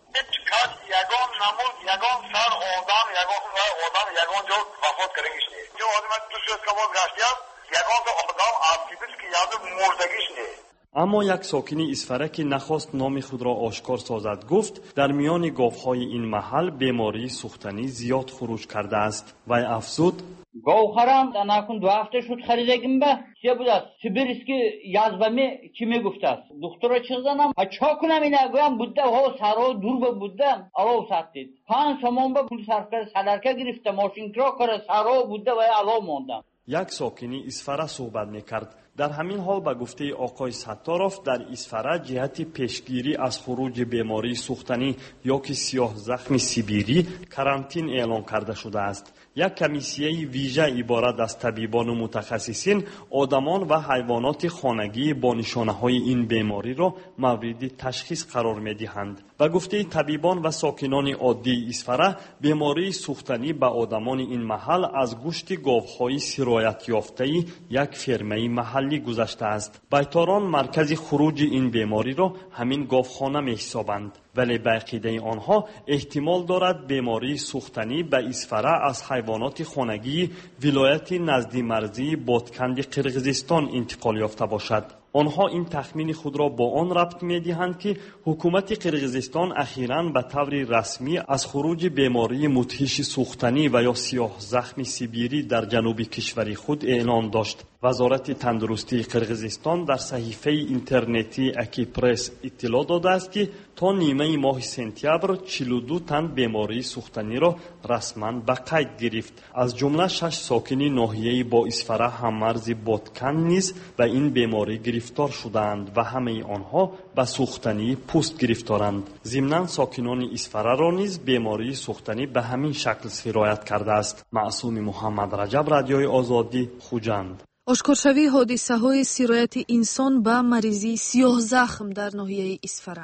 ягон намуд, ягон сар одам, ягон одам, ягон ҷо вафот кардагиш не. Ҷо одамат тушка боз гаштиям, ягон одам афтибис ки яду мурдагиш не. аммо як сокини Исфара ки нахост номи худро ошкор созад гуфт, дар миёни говҳои ин маҳал бемории сӯхтанӣ зиёд хуруҷ кардааст. Вай афзуд: говҳарам данакун ду ҳафта шуд харидагим ба чия будааст сибирски язбами чӣ мегуфтааст духтура чӣ занам а чо кунам ина гӯям будда ҳо саро дурба будда алов саттид панҷ сомон ба пул сарф карда садарка гирифта мошинкро кара саро будда ва алов мондам. Як сокини Исфара суҳбат мекард. дар ҳамин ҳол ба гуфтаи оқои Саттаров дар Исфара ҷиҳати пешгирӣ аз хуруҷи бемории сӯхтанӣ ё ки сиёҳзахми сибирӣ карантин эълон карда шудааст. як комиссияи вижа иборат аз табибону мутахассисин одамон ва ҳайвоноти хонагии бо нишонаҳои ин бемориро мавриди ташхис қарор медиҳанд. ба гуфтаи табибон ва сокинони оддии Исфара, бемории сӯхтанӣ ба одамони ин маҳал аз гӯшти говҳои сироятёфтаи як фермаи маҳаллӣ гузаштааст. байторон маркази хуруҷи ин бемориро ҳамин говхона меҳисобанд. вале ба ақидаи онҳо эҳтимол дорад бемории сӯхтанӣ ба Исфара аз ҳайвоноти хонагии вилояти назди марзии Ботканди Қирғизистон интиқол ёфта бошад. онҳо ин тахмини худро бо он рабт медиҳанд ки ҳукумати Қирғизистон ахиран ба таври расмӣ аз хуруҷи бемории мудҳиши сӯхтанӣ ва ё сиёҳзахми сибирӣ дар ҷануби кишвари худ эълон дошт. вазорати тандурустии Қирғизистон дар саҳифаи интернетии Акипресс иттилоъ додааст ки то нимаи моҳи сентябр чилу ду тан бемории сӯхтаниро расман ба қайд гирифт. аз ҷумла шаш сокини ноҳияи бо Исфара ҳаммарзи Боткан низ ба ин беморӣ гирифтор шудаанд ва ҳамаи онҳо ба сӯхтании пӯст гирифторанд. зимнан сокинони Исфараро низ бемории сӯхтанӣ ба ҳамин шакл сироят кардааст. маъсуми Муҳаммад Раҷаб, Радиои Озодӣ, Хуҷанд. ошкоршавии ҳодисаҳои сирояти инсон ба маризии сиёҳзахм дар ноҳияи Исфара.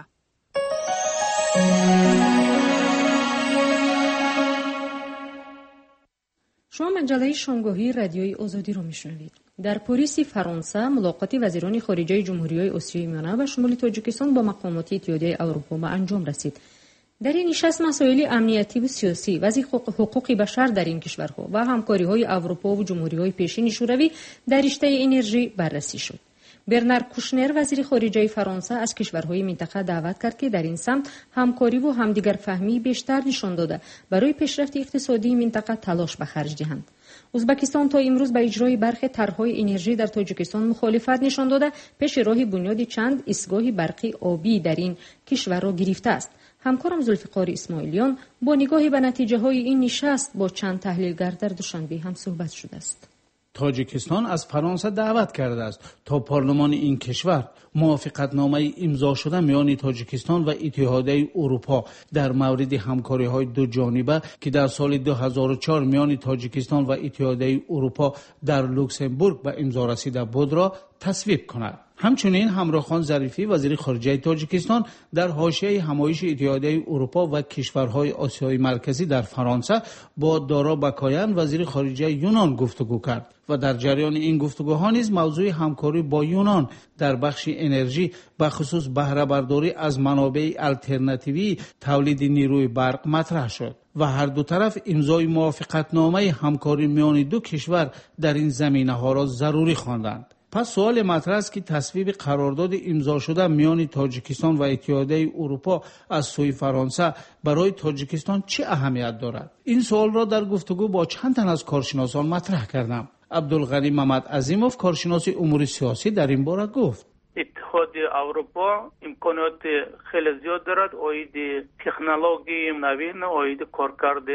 шумо маҷалаи шомгоҳии радиои озодиро мешунавед. дар Пориси Фаронса мулоқоти вазирони хориҷаи ҷумҳуриҳои Осиёи Миёна ва шумоли Тоҷикистон бо мақомоти Иттиҳодияи Аврупо ба анҷом расид. дар ин нишаст масоили амниятиву сиёсӣ, вазъи ҳуқуқи башар дар ин кишварҳо ва ҳамкориҳои Аврупову ҷумҳуриҳои пешини шӯравӣ дар риштаи энержӣ баррасӣ шуд. бернар Кушнер, вазири хориҷаи Фаронса, аз кишварҳои минтақа даъват кард ки дар ин самт ҳамкориву ҳамдигарфаҳмии бештар нишон дода барои пешрафти иқтисодии минтақа талош ба харҷ диҳанд. ӯзбекистон то имрӯз ба иҷрои бархе тарҳҳои энержӣ дар Тоҷикистон мухолифат нишон дода пеши роҳи бунёди чанд истгоҳи барқи обӣ дар ин кишварро гирифтааст. ҳамкорам Зулфиқори Исмоилиён бо нигоҳи ба натиҷаҳои ин нишаст бо чанд таҳлилгар дар Душанбе ҳам суҳбат шудааст. тоҷикистон аз фаронса даъват кардааст то парлумони ин кишвар мувофиқатномаи имзо шуда миёни тоҷикистон ва иттиҳодияи урупо дар мавриди ҳамкориҳои дуҷониба ки дар соли ду ҳазору чор миёни тоҷикистон ва иттиҳодияи урупо дар Люксембург ба имзо расида будро тасвиб кунад. ҳамчунин ҳамрохон Зарифӣ, вазири хориҷаи Тоҷикистон, дар ҳошияи ҳамоиши иттиҳодияи урупо ва кишварҳои Осиёи марказӣ дар Фаронса бо Доро Бакоян, вазири хориҷаи Юнон, гуфтугӯ кард ва дар ҷараёни ин гуфтугӯҳо низ мавзӯи ҳамкорӣ бо Юнон дар бахши энержӣ, бахусус баҳрабардорӣ аз манобеи алтернативии тавлиди нирӯи барқ матраҳ шуд ва ҳарду тараф имзои мувофиқатномаи ҳамкорӣ миёни ду кишвар дар ин заминаҳоро зарурӣ хонданд. пас суоли матрах аст ки тасвиби қарордоди имзошуда миёни Тоҷикистон ва иттиҳодияи урупо аз сӯи Фаронса барои Тоҷикистон чӣ аҳамият дорад? ин суолро дар гуфтугӯ бо чанд тан аз коршиносон матраҳ кардам. Абдулғани Мамадазимов, коршиноси умури сиёсӣ, дар ин бора гуфт: اتحاد اروپا امکانات خیلی زیاد دارد اوید تکنولوژی نوین اوید کارکرد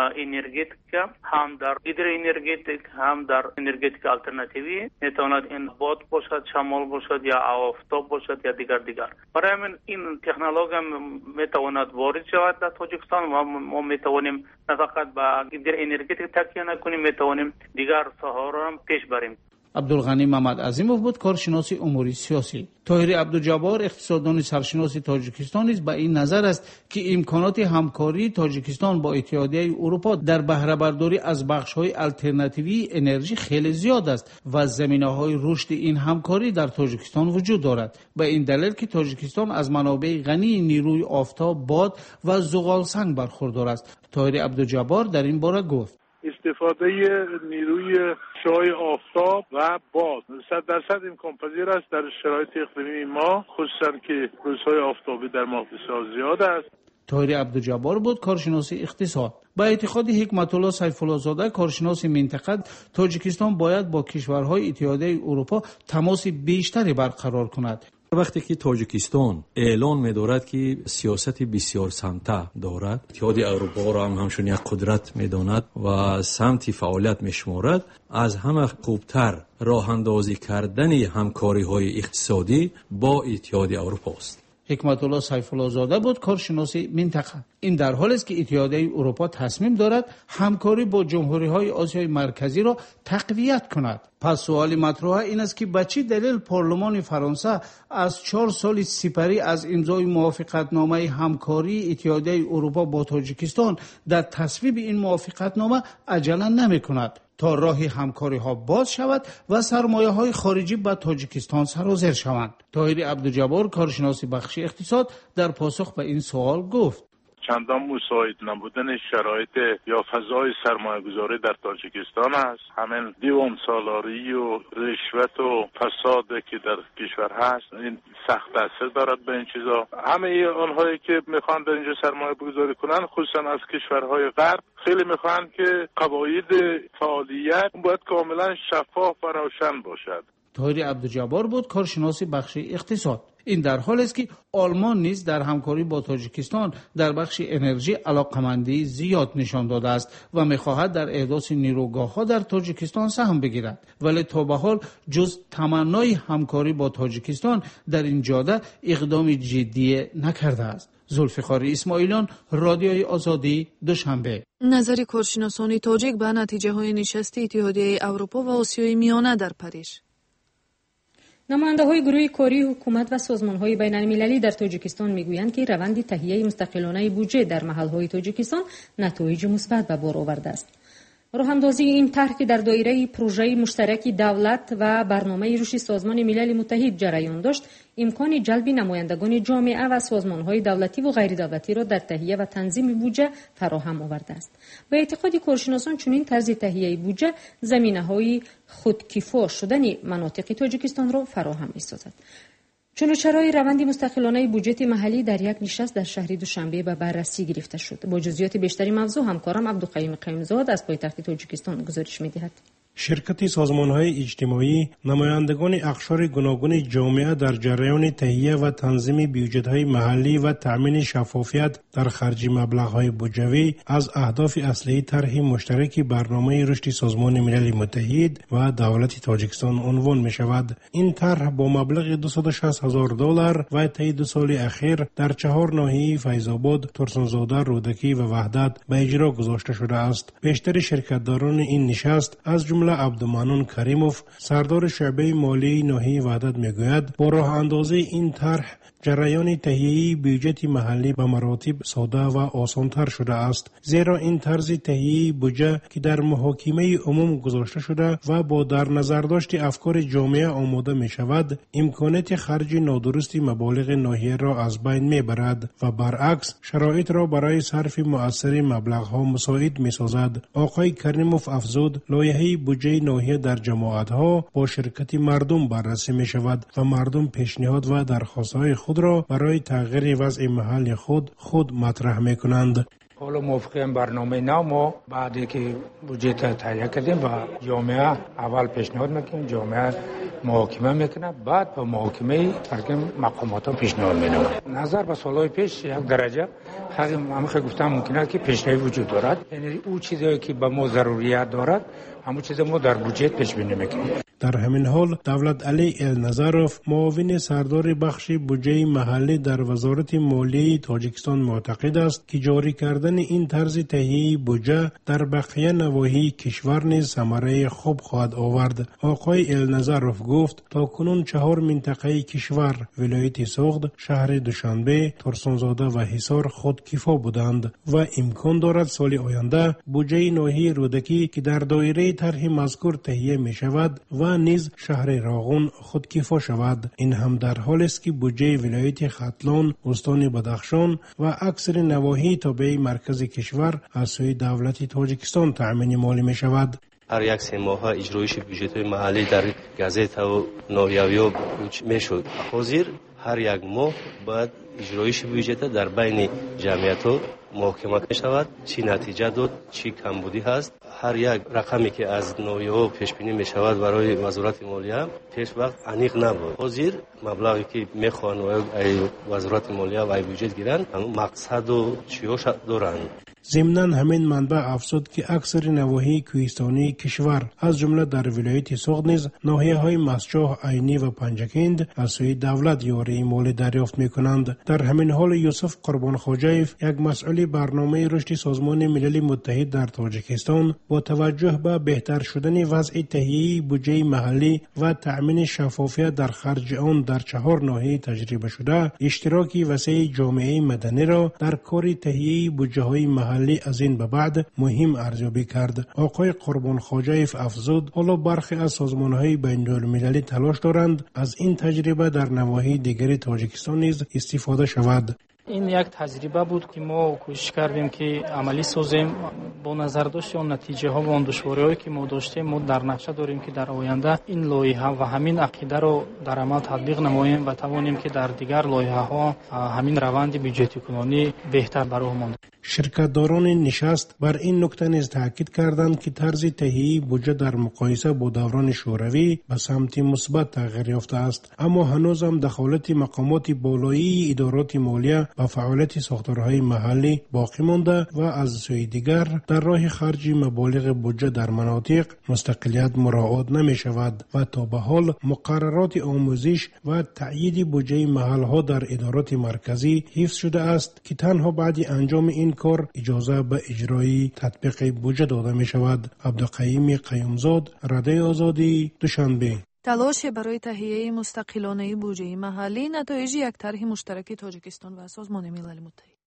انرژتیک هم در هیدر انرژتیک هم در انرژتیک آلترناتیوی میتواند این باد باشد، شمال باشد یا آفتاب باشد یا دیگر دیگر. برای همین این تکنولوژی میتواند وارد شود در تاجیکستان و ما میتوانیم نه فقط به هیدر انرژتیک تکیه نکنیم، میتوانیم دیگر ساحه‌ها را هم پیش بریم. عبدالغنی محمد عظیموف بود کارشناس امور سیاسی. طاهر عبدالجبار اقتصاددان سرشناس تاجیکستان نیز به این نظر است که امکانات همکاری تاجیکستان با اتحادیه اروپا در بهره برداری از بخش‌های الटरनेटिव्ی انرژی خیلی زیاد است و زمینه‌های رشد این همکاری در تاجیکستان وجود دارد. به این دلیل که تاجیکستان از منابع غنی نیروی آفتاب، باد و زغال سنگ برخوردار است. طاهر عبدالجبار در این باره گفت: استفاده نیروی شعاع آفتاب و باد صد درصد امکان پذیر است در شرایط اقلیمی ما، خصوصا که روزهای آفتابی در ماه بسیار زیاد است. طاهر عبدالجبار بود کارشناس اقتصاد. با اعتقاد حکمت الله سیف الله زاده کارشناس منطقه، تاجیکستان باید با کشورهای اتحادیه اروپا تماس بیشتری برقرار کند. وقتی که تاجیکستان اعلان می‌دارد که سیاست بسیار سمته دارد، اتحادیه اروپا را هم همچون یک قدرت می‌داند و سمت فعالیت می‌شمارد، از همه خوبتر راه اندازی کردن همکاری‌های اقتصادی با اتحادیه اروپا است. حکمت الله سیف الله زاده بود کارشناس منطقه. این در حالی است که اتحادیه اروپا تصمیم دارد همکاری با جمهوری‌های آسیای مرکزی را تقویت کند. پس سوال مطرح این است که به چه دلیل پارلمان فرانسه از چهار سال سپری از امضای موافقتنامه همکاری اتحادیه اروپا با تاجیکستان در تصویب این موافقتنامه عجله نمی‌کند تا راه همکاری ها باز شود و سرمایه های خارجی به تاجیکستان سرازیر شوند. طاهر عبدالجبار کارشناس بخش اقتصاد در پاسخ به این سوال گفت: چندان مساعد نبودن شرایط یا فضای سرمایه گذاری در تاجیکستان است. همین دیوان سالاری و رشوت و فساد که در کشور هست، این سخت تاثیر دارد به این چیزا. همه آنهایی که میخوان در اینجا سرمایه گذاری کنن، خصوصا از کشورهای غرب، خیلی میخوان که قواعد فعالیت باید کاملا شفاف و روشن باشد. طاهر عبدالجبار بود کارشناس بخش اقتصاد. این در حالی است که آلمان نیز در همکاری با تاجیکستان در بخش انرژی علاقمندی زیاد نشان داده است و می‌خواهد در احداث نیروگاه‌ها در تاجیکستان سهم بگیرد، ولی تا به حال جز تمنای همکاری با تاجیکستان در این جاده اقدام جدی نکرده است. زلفقار اسماعیلیان، رادیوی آزادی، دوشنبه. نظر کارشناسان تاجیک به نتیجه‌های نشست اتحادیه اروپا و آسیای میانه در پاریژ. نماینده‌های گروه کاری حکومت و سازمان‌های بین‌المللی در تاجیکستان می‌گویند که روند تهیه مستقلانه بودجه در محل‌های تاجیکستان نتایج مثبت به بار آورده است. راه‌اندازی این طرح که در دایره پروژه مشترک دولت و برنامه رشد سازمان ملل متحد جریان داشت، امکان جلب نمایندگان جامعه و سازمان‌های دولتی و غیر دولتی را در تهیه و تنظیم بودجه فراهم آورده است. به اعتقاد کارشناسان چنین طرز تهیه بودجه زمینه‌های خودکفا شدن مناطق تاجیکستان را فراهم می‌سازد. چنانچه روند مستقلانه بودجه محلی در یک نشست در شهر دوشنبه به بررسی گرفته شد. با جزئیات بیشتری موضوع همکارم عبدالقیوم قیمزاد از پایتخت تاجیکستان گزارش می‌دهد. شرکت سازمان‌های اجتماعی، نمایندگان اقشار گوناگون جامعه در جریان تهیه و تنظیم بودجه‌های محلی و تأمین شفافیت در خرج مبلغ‌های بودجوی از اهداف اصلی طرح مشترک برنامه رشد سازمان ملل متحد و دولت تاجیکستان عنوان می‌شود. این طرح با مبلغ دویست و شصت هزار دلار و طی دو سال اخیر در چهار ناحیه فیض‌آباد، ترسانزاده، رودکی و وحدت به اجرا گذاشته شده است. بیشتر شرکت‌داران این نشست از جمله عبدالمنان کریموف، سردار شعبه مالی ناحیه وحدت میگوید با راه اندازی این طرح جریان تهیه بودجه محلی به مراتب ساده و آسان‌تر شده است، زیرا این طرز تهیه بودجه که در محاکمه عموم گذاشته شده و با در نظر داشت افکار جامعه آماده می شود، امکانات خرج نادرست مبالغ ناحیه را از بین می برد و برعکس شرایط را برای صرف مؤثر مبلغ‌ها مساعد می سازد. آقای کریموف افزود لایحه بودجه ناحیه در جماعت‌ها با شرکت مردم بررسی می شود و مردم پیشنهاد و درخواست‌های خود را برای تغییر وضع محل خود خود مطرح می کنند. حالا موافق برنامه نو ما بعدی که بودجه تهیه کردیم و جامعه اول پیشنهاد میکنیم، جامعه محاکمه میکنه، بعد با محاکمه فرق مقامات ها پیشنهاد میدن. نظر به سالهای پیش یک درجه حق همه گفتم ممکنه که پیشنهاد وجود دارد، یعنی او چیزایی که به ما ضروریت دارد همون چیز ما در بودجه پیش بینی میکنیم. در همین حال دولت علی النظرов معاون سردار بخش بودجه محلی در وزارت مالیه تاجیکستان معتقد است که جاری کردن این طرز تهیه بودجه در بقیه نواحی کشور نیز ثمره خوب خواهد آورد. آقای النظرов گفت تا کنون چهار منطقه کشور ولایت سوخت، شهر دوشنبه، ترسانزاده و حصار خودکفا بودند و امکان دارد سال آینده بودجه ناحیه رودکی که در دایره طرح مذکور تهیه می شود و نیز شهر راغون خودکفا شود. این هم در حال است که بودجه ولایت ختلان، استان بدخشان و اکثر نواحی تابع مرکز کشور از سوی دولت تاجیکستان تأمین مالی می شود. هر یک سه ماه اجرایش بودجه محلی در گازت و نویاویو میشد. حاضر هر یک ماه باید اجرایش بودجه در بین جمعیت محاکمه می شود. چی نتیجه داد، چی کمبودی هست. هر یک رقمی که از نویو پیش بینی می شود برای وزارت مالیه پیش وقت انیق نبود. حاضر مبلغی که میخوان ای وزارت مالیه و ای بودجه گیرن مقصد و چیوش دارند. ضمناً همین منبع افزود که اکثر نواحی کوهستانی کشور از جمله در ولایت سوخت نیز ناحیه‌های مسجح، عینی و پنجکند از سوی دولت یاری مالی دریافت می‌کنند. در همین حال یوسف قربانخواجویف، یک مسئول برنامه رشد سازمان ملل متحد در تاجیکستان، با توجه به بهتر شدن وضع تهیه بودجه محلی و تأمین شفافیت در خرج آن در چهار ناحیه تجربه شده، اشتراک وسیع جامعه مدنی را در کار تهیه بودجه‌های محلی از این به بعد مهم ارزیابی کرد. آقای قربانخواجویف افزود حالا برخی از سازمان‌های بین‌المللی تلاش دارند از این تجربه در نواحی دیگر تاجیکستان نیز استفاده شود. این یک تجربه بود که ما کوشش کردیم که عملی سازیم. با نظر داشت اون نتیجه ها و اون دشواری‌هایی که ما داشتیم، ما در نقشه داریم که در آینده این لایحه و همین عقیده رو در عمل تطبیق نماییم و توانیم که در دیگر لایحه‌ها همین روند بودجه کنونی بهتر برای ما. شرکت‌داران نشست بر این نکته نیز تاکید کردند که طرز تهیه بودجه در مقایسه با دوران شوروی به سمت مثبت تغییر یافته است، اما هنوز هم دخالت مقامات بالایی ادارات مالیه و فعالیت ساختارهای محلی باقی مانده و از سوی دیگر در راه خرج مبالغ بودجه در مناطق مستقلیت مراعات نمی شود و تا به حال مقررات آموزش و تأیید بودجه محلها در ادارات مرکزی حفظ شده است که تنها بعد انجام این کار اجازه به اجرای تطبیق بودجه داده می شود. عبدالقیوم قیومزاد، رادیو آزادی، دوشنبه. تلاش برای تهیه مستقلانه بودجه محلی نتایج یک طرح مشترک تاجیکستان و سازمان ملل متحد.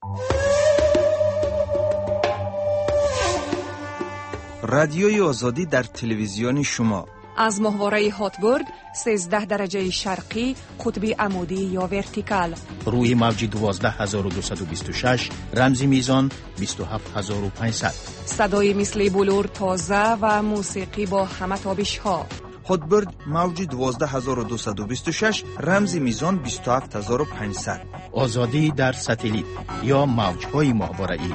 رادیوی آزادی در تلویزیون شما از ماهواره هاتبورد سیزده درجه شرقی قطب عمودی یا ورتیکال، روی موج دوازده هزار و دویست و بیست و شش رمزی میزان بیست و هفت هزار و پانصد، صدای مثل بلور تازه و موسیقی با همه تابش ها. هاتبورد موج دوازده هزار و دویست و بیست و شش رمزی میزان بیست و هفت هزار و پانصد. آزادی در ستلیت یا موجهای ماهواره‌ای.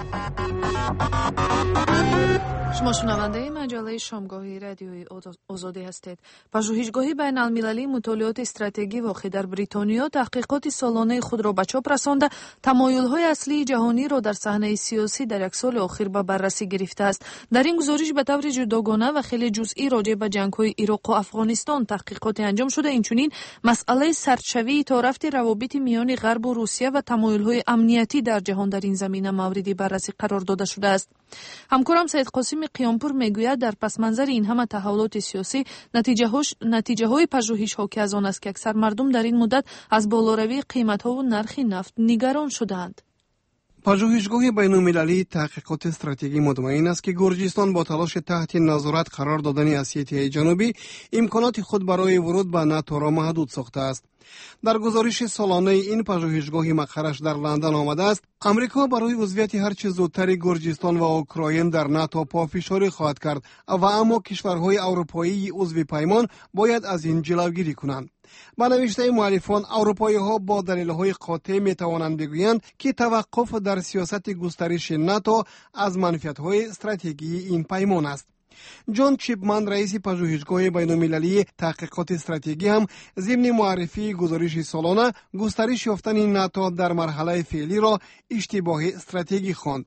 شما شنونده مجله شامگاهی رادیوی آزادی هستید. پژوهشگاه بین المللی مطالعات استراتژی واقع در بریتانیا تحقیقات سالانه خود را به چاپ رسانده تمایل‌های اصلی جهانی را در صحنه سیاسی در یک سال اخیر به بررسی گرفته است. در این گزارش به طور جداگانه و خیلی جزئی راجع به جنگ‌های عراق و افغانستان تحقیقات انجام شده. اینچنین مسئله سردشوی تا رفت روابط میان غرب و روسیه و تمایل‌های امنیتی در جهان در این زمینه مورد بررسی قرار داده شده است. همکارم سید قاسم قیامپور میگوید در پس منظر این همه تحولات سیاسی نتیجه‌هاش نتیجه‌های پژوهش‌ها که از آن است که اکثر مردم در این مدت از بالاروی قیمت‌ها و نرخ نفت نگران شدند. پژوهشگاه بین‌المللی تحقیقات استراتژی مطمئن است که گرجستان با تلاش تحت نظارت قرار دادن اسیای جنوبی امکانات خود برای ورود به ناتو را محدود ساخته است. در گزارش سالانه این پژوهشگاه مقرش در لندن آمده است امریکا برای عضویت هر چه زودتر گرجستان و اوکراین در ناتو پافشاری خواهد کرد و اما کشورهای اروپایی عضو پیمان باید از این جلوگیری کنند. با نوشته مؤلفان اروپایی ها با دلیل های قاطع می توانند بگویند که توقف در سیاست گسترش ناتو از منفعت های استراتژی این پیمان است. جان چیپمن رئیس پژوهشگاه بین‌المللی تحقیقات استراتژی هم ضمن معرفی گزارش سالانه گسترش یافتن ناتو در مرحله فعلی را اشتباه استراتژی خواند.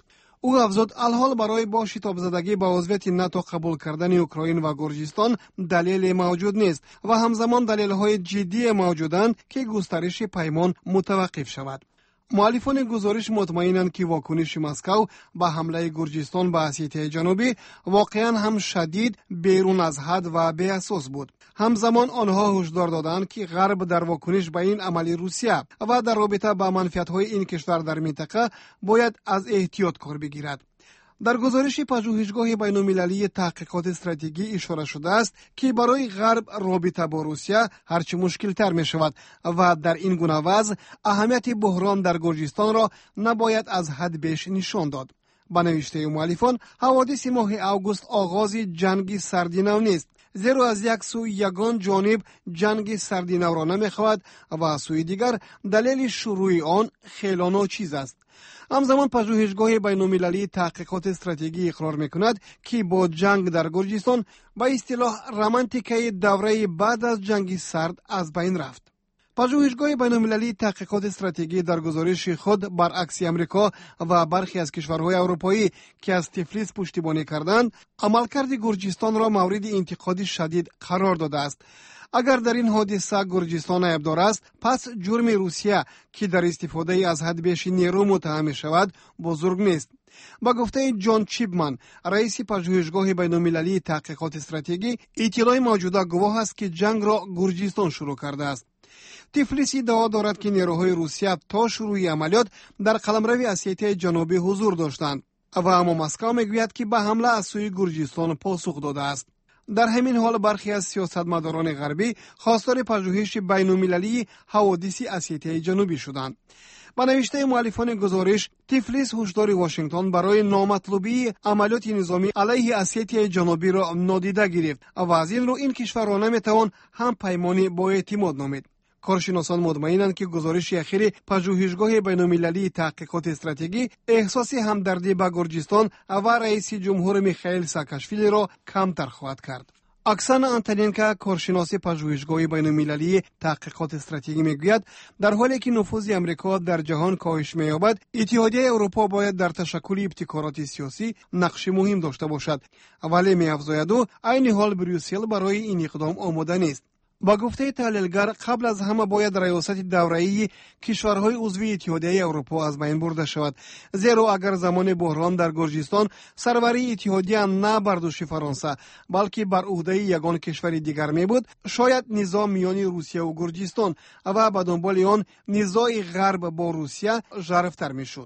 او افزود الحال برای با شتابزدگی به عضویت ناتو قبول کردن اوکراین و گرجستان دلیل موجود نیست و همزمان دلیل‌های جدی موجودند که گسترش پیمان متوقف شود. مؤلفان گزارش مطمئنند که واکنش مسکو به حمله گرجستان به اسیای جنوبی واقعا هم شدید، بیرون از حد و بی اساس بود. همزمان آنها هشدار دادند که غرب در واکنش به این عمل روسیه و در رابطه با منفعت‌های این کشور در منطقه باید از احتیاط کار بگیرد. در گزارش پژوهشگاه بین‌المللی تحقیقات استراتژی اشاره شده است که برای غرب رابطه با روسیه هرچی مشکل‌تر می‌شود و در این گونه وضع اهمیت بحران در گرجستان را نباید از حد بیش نشان داد. با نوشته مؤلفان، حوادث ماه اوگوست آغاز جنگ سردی نو نیست، زیرا از یک سوی یگان جانب جنگ سردی نو را نمی‌خواهد و از سوی دیگر دلیل شروع آن خیلی ناچیز است. همزمان پژوهشگاه بین‌المللی تحقیقات استراتژی اقرار می‌کند که با جنگ در گرجستان با اصطلاح رمانتیکای دوره بعد از جنگ سرد از بین رفت. پژوهشگاه بین‌المللی تحقیقات استراتژی در گزارش خود برعکس امریکا و برخی از کشورهای اروپایی که از تفلیس پشتیبانی کردند، عملکرد گرجستان را مورد انتقاد شدید قرار داده است. اگر در این حادثه گرجستان عیبدار است، پس جرم روسیه که در استفاده از حد بیش نیرو متهم شود بزرگ نیست. با گفته جان چیپمن، رئیس پژوهشگاه بین‌المللی تحقیقات استراتژی، اطلاع موجوده گواه است که جنگ را گرجستان شروع کرده است. تفلیس ادعا دارد که نیروهای روسیه تا شروع عملیات در قلمرو اسیای جنوبی حضور داشتند و اما مسکو میگوید که به حمله از سوی گرجستان پاسخ داده است. در همین حال برخی از سیاستمداران غربی خواستار پژوهش بین‌المللی حوادث اسیای جنوبی شدند. با نوشته مؤلفان گزارش، تفلیس هشدار واشنگتن برای نامطلوبی عملیات نظامی علیه اسیای جنوبی را نادیده گرفت و از این رو این کشور را نمیتوان هم پیمانی با اعتماد نامید. کارشناسان مطمئنند که گزارش اخیر پژوهشگاه بین‌المللی تحقیقات استراتژی احساس همدردی با گرجستان و رئیس جمهور میخائیل ساکاشویلی را کمتر خواهد کرد. اکسانا آنتونینکا، کارشناس پژوهشگاه بین‌المللی تحقیقات استراتژی میگوید در حالی که نفوذ امریکا در جهان کاهش می‌یابد، اتحادیه اروپا باید در تشکل ابتکارات سیاسی نقش مهم داشته باشد، ولی می‌افزاید او عین حال بروسل برای این اقدام آماده نیست. با گفته تحلیلگر، قبل از همه باید ریاست دوره‌ای کشورهای عضو اتحادیه اروپا از بین برده شود، زیرا اگر زمان بحران در گرجستان سروری اتحادیه نه بر دوش فرانسه بلکه بر عهده یگان کشور دیگر می بود، شاید نزاع میان روسیه و گرجستان و به دنبال آن نزاع غرب با روسیه ژرف‌تر میشد.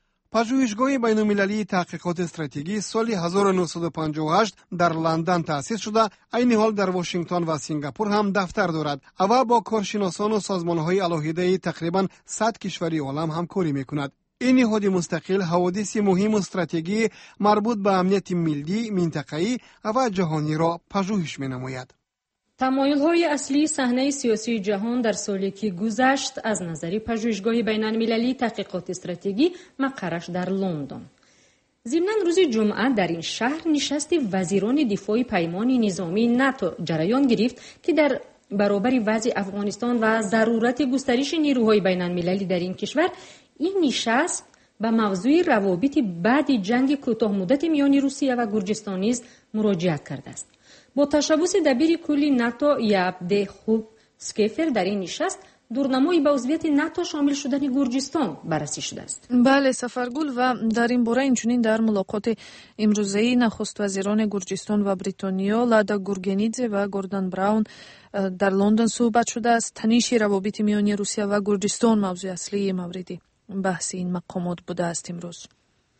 پژوهشگاه بین‌المللی تحقیقات استراتژی سال هزار و نهصد و پنجاه و هشت در لندن تأسیس شده، عین حال در واشنگتن و سنگاپور هم دفتر دارد و با کارشناسان و سازمان‌های علاهیده تقریباً صد کشوری عالم همکاری می‌کند. این نهاد مستقل حوادث مهم و استراتژی مربوط به امنیت ملی، منطقه‌ای و جهانی را پژوهش می‌نماید. تمایل‌های اصلی صحنه سیاسی جهان در سالی که گذشت از نظر پژوهشگاه بین‌المللی تحقیقات استراتژی مقرش در لندن. ضمناً روز جمعه در این شهر نشست وزیران دفاع پیمان نظامی ناتو جریان گرفت که در برابر وضع افغانستان و ضرورت گسترش نیروهای بین‌المللی در این کشور، این نشست به موضوع روابط بعد جنگ کوتاه مدت میان روسیه و گرجستان نیز مراجعه کرده است. با تشبث دبیر کلی ناتو یابده خوب سکیفر در این نشست دورنمای به عضویت ناتو شامل شدن گرجستان بررسی شده است. بله سفرگل، و در این باره اینچنین در ملاقات امروزی نخست وزیران گرجستان و بریتانیا لادا گورگنیدзе و گوردون براون در لندن صحبت شده است. تنش روابط میان روسیه و گرجستان موضوع اصلی مورد بحث این مقامات بوده است امروز.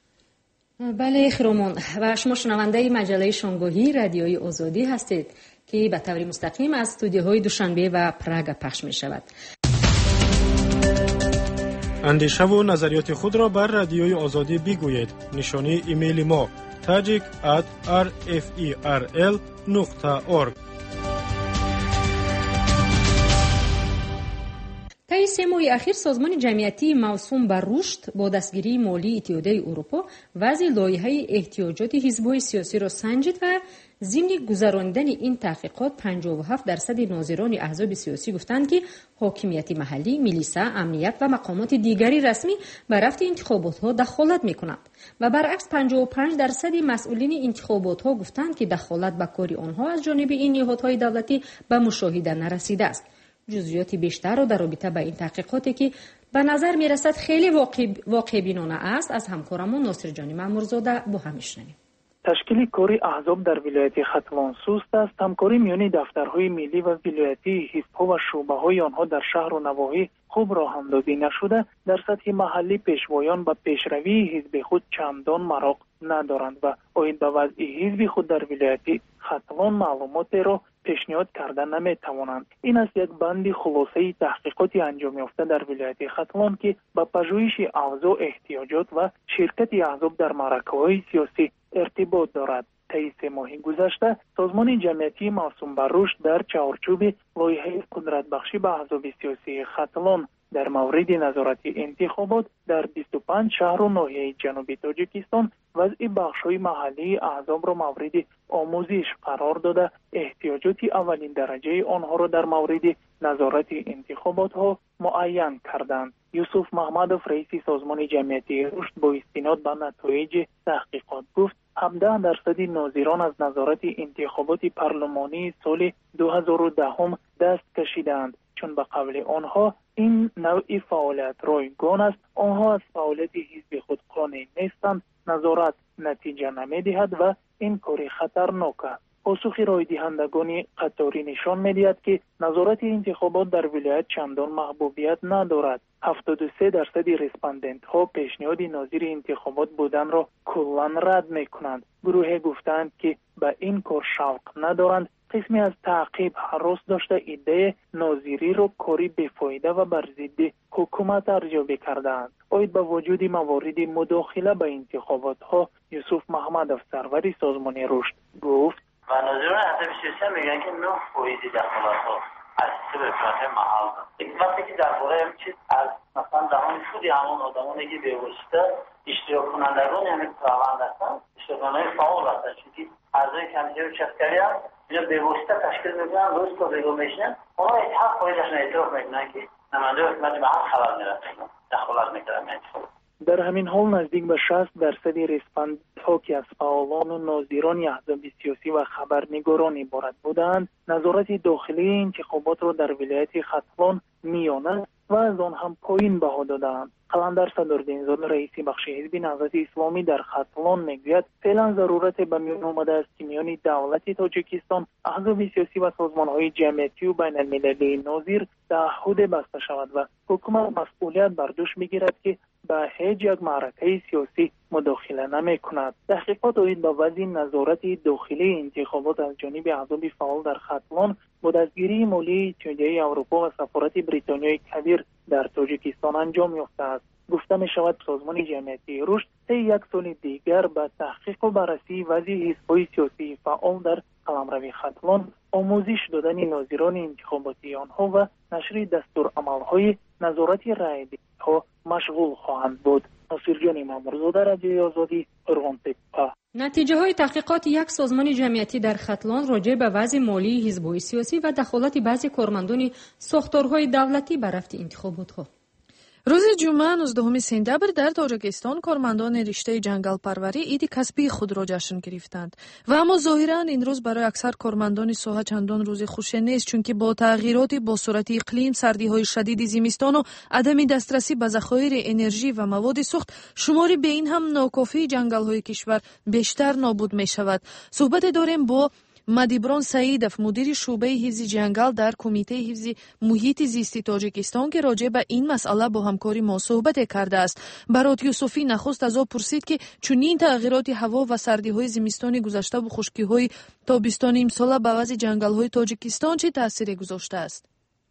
بله خیرمان، و شما شنونده مجله شنگوهی رادیوی آزادی هستید که به طور مستقیم از استودیوهای دوشنبه و پراگ پخش می شود. اندیشه و نظریات خود را بر رادیوی آزادی بگویید. نشانی ایمیل ما tajik at r f e r l نقطه org. طی سه ماه اخیر سازمان جمعیتی موسوم بر رشد با دستگیری مالی اتحادیه اروپا وضع لایحه احتیاجات حزب‌های سیاسی را سنجید و ضمن گذراندن این تحقیقات پنجاه و هفت درصد ناظران احزاب سیاسی گفتند که حاکمیت محلی، میلیسا، امنیت و مقامات دیگری رسمی بر رفت انتخابات‌ها دخالت می‌کنند و برعکس پنجاه و پنج درصد مسئولین انتخابات‌ها گفتند که دخالت به کار آنها از جانب این نهادهای دولتی به مشاهده نرسیده است. جزئیات بیشتر را در رابطه با این تحقیقاتی که به نظر می‌رسد خیلی واقع واقع بینانه است از همکارمون ناصر جانی مامورزاده با هم می‌شنویم. تشکیل کاری احزاب در ولایت ختلان سوست است. همکاری میان دفترهای ملی و ولایتی، حزب‌ها و شعبه‌های آنها در شهر و نواحی خوب راه اندازی نشده. در سطح محلی پیشوایان به پیشروی حزب خود چندان مراق ندارند و آید به وضع حزب خود در ولایت ختلان معلومات را پیشنهاد کردن نمی‌توانند. این است یک بند خلاصه تحقیقاتی انجام یافته در ولایت ختلان که با پژوهش اوضاع، احتیاجات و شرکت احزاب در معرکه‌های سیاسی ارتباط دارد. طی سه ماه گذشته سازمان جمعیتی موسوم بر رشد در چارچوب لایحه قدرت بخشی به احزاب سیاسی ختلان در مورد نظارت انتخابات در بیست و پنج شهر و ناحیه جنوبی تاجیکستان وضع بخش‌های محلی احزاب را مورد آموزش قرار داده، احتیاجات اولین درجه آنها را در مورد نظارت انتخابات ها معین کردند. یوسف محمدوف رئیس سازمان جمعیتی رشد با استناد به نتایج تحقیقات گفت هفده درصد ناظران از نظارت انتخابات پارلمانی سال دو هزار و ده دست کشیدند، چون به قول آنها این نوع فعالیت رایگان است. آنها از فعالیت حزب خود قانع نیستند، نظارت نتیجه نمی‌دهد و این کار خطرناک است. پاسخ رای دهندگان قطاری نشان می‌دهد که نظارت انتخابات در ولایت چندان محبوبیت ندارد. هفتاد و سه درصد رسپاندنت ها پیشنهاد ناظر انتخابات بودن را کلاً رد می‌کنند. گروه گفتند که به این کار شوق ندارند. قسمی از تعقیب هراس داشته ایده ناظری را کاری بیفایده و بر ضد حکومت ارزیابی کردند. آید با وجود موارد مداخله به انتخابات ها یوسف محمدوف سروری سازمان رشد گفت و ناظران احزاب سیاسی میگن که نه فایده دخالت ها از سه بسیار محل وقتی که در باره چیز از مثلا دهان خود همون آدمانی که به واسطه اشتراک کنندگان یعنی پروند هستن، اشتراک کنندگان فعال هستن، چون اعضای کمیته چسکری هم یا به واسطه تشکیل میکنن، روز که بگو میشنن اونا اتحاق پایدشن اعتراف میکنن که نماینده حکومت به هم خلال میرسن دخالت میکنن. در همین حال نزدیک به شصت درصد رسپاندها که از فعالان و ناظران احزاب سیاسی و خبرنگاران عبارت بودند نظارت داخلی انتخابات را در ولایت ختلان میانه و از آن هم پایین بها دادند. قلندر صدرالدین‌زاده رئیس بخش حزب نهضت اسلامی در ختلان میگوید فعلا ضرورت به میان آمده است که میان دولت تاجیکستان، احزاب سیاسی و سازمان‌های جمعیتی و بین المللی ناظر تعهد بسته شود و حکومت مسئولیت بر دوش بگیرد که به هیچ یک معرکه سیاسی مداخله نمی کند. تحقیقات اوید با وضع نظارت داخلی انتخابات از جانب احزاب فعال در ختلان با دستگیری مالی اتحادیه اروپا و سفارت بریتانیای کبیر در تاجیکستان انجام یافته است. گفته می شود سازمان جمعیتی رشد طی یک سال دیگر به تحقیق و بررسی وضع حزب‌های سیاسی فعال در قلمرو ختلان، آموزش دادن ناظران انتخاباتی آنها و نشر دستورالعمل‌های نظارت رای‌دهی‌ها مشغول خواهند بود. ناصر جان مامورزاده، رادیوی آزادی، ارغان تپه. نتیجه های تحقیقات یک سازمان جمعیتی در ختلان راجع به وضع مالی حزب‌های سیاسی و دخالت بعضی کارمندان ساختارهای دولتی بر رفت انتخابات‌ها. روز جمعه نوزدهم سپتامبر در تاجیکستان کارمندان رشته جنگل پروری عید کسبی خود را جشن گرفتند و اما ظاهرا این روز برای اکثر کارمندان ساحه چندان روز خوشی نیست، چون که با تغییرات با صورت اقلیم، سردی های شدید زمستان و عدم دسترسی به ذخایر انرژی و مواد سوخت، شمار به این هم ناکافی جنگل های کشور بیشتر نابود می شود. صحبت داریم با مدیبران سعیدов، مدیر شعبه حفظ جنگل در کمیته حفظ محیط زیستی تاجیکستان که راجع به این مسئله با همکاری ما صحبت کرده است. برات یوسفی نخست از او پرسید که چنین تغییرات هوا و سردی های زمستان گذشته و خشکی های تابستان امسال به وضع جنگل های تاجیکستان چه تاثیری گذاشته است؟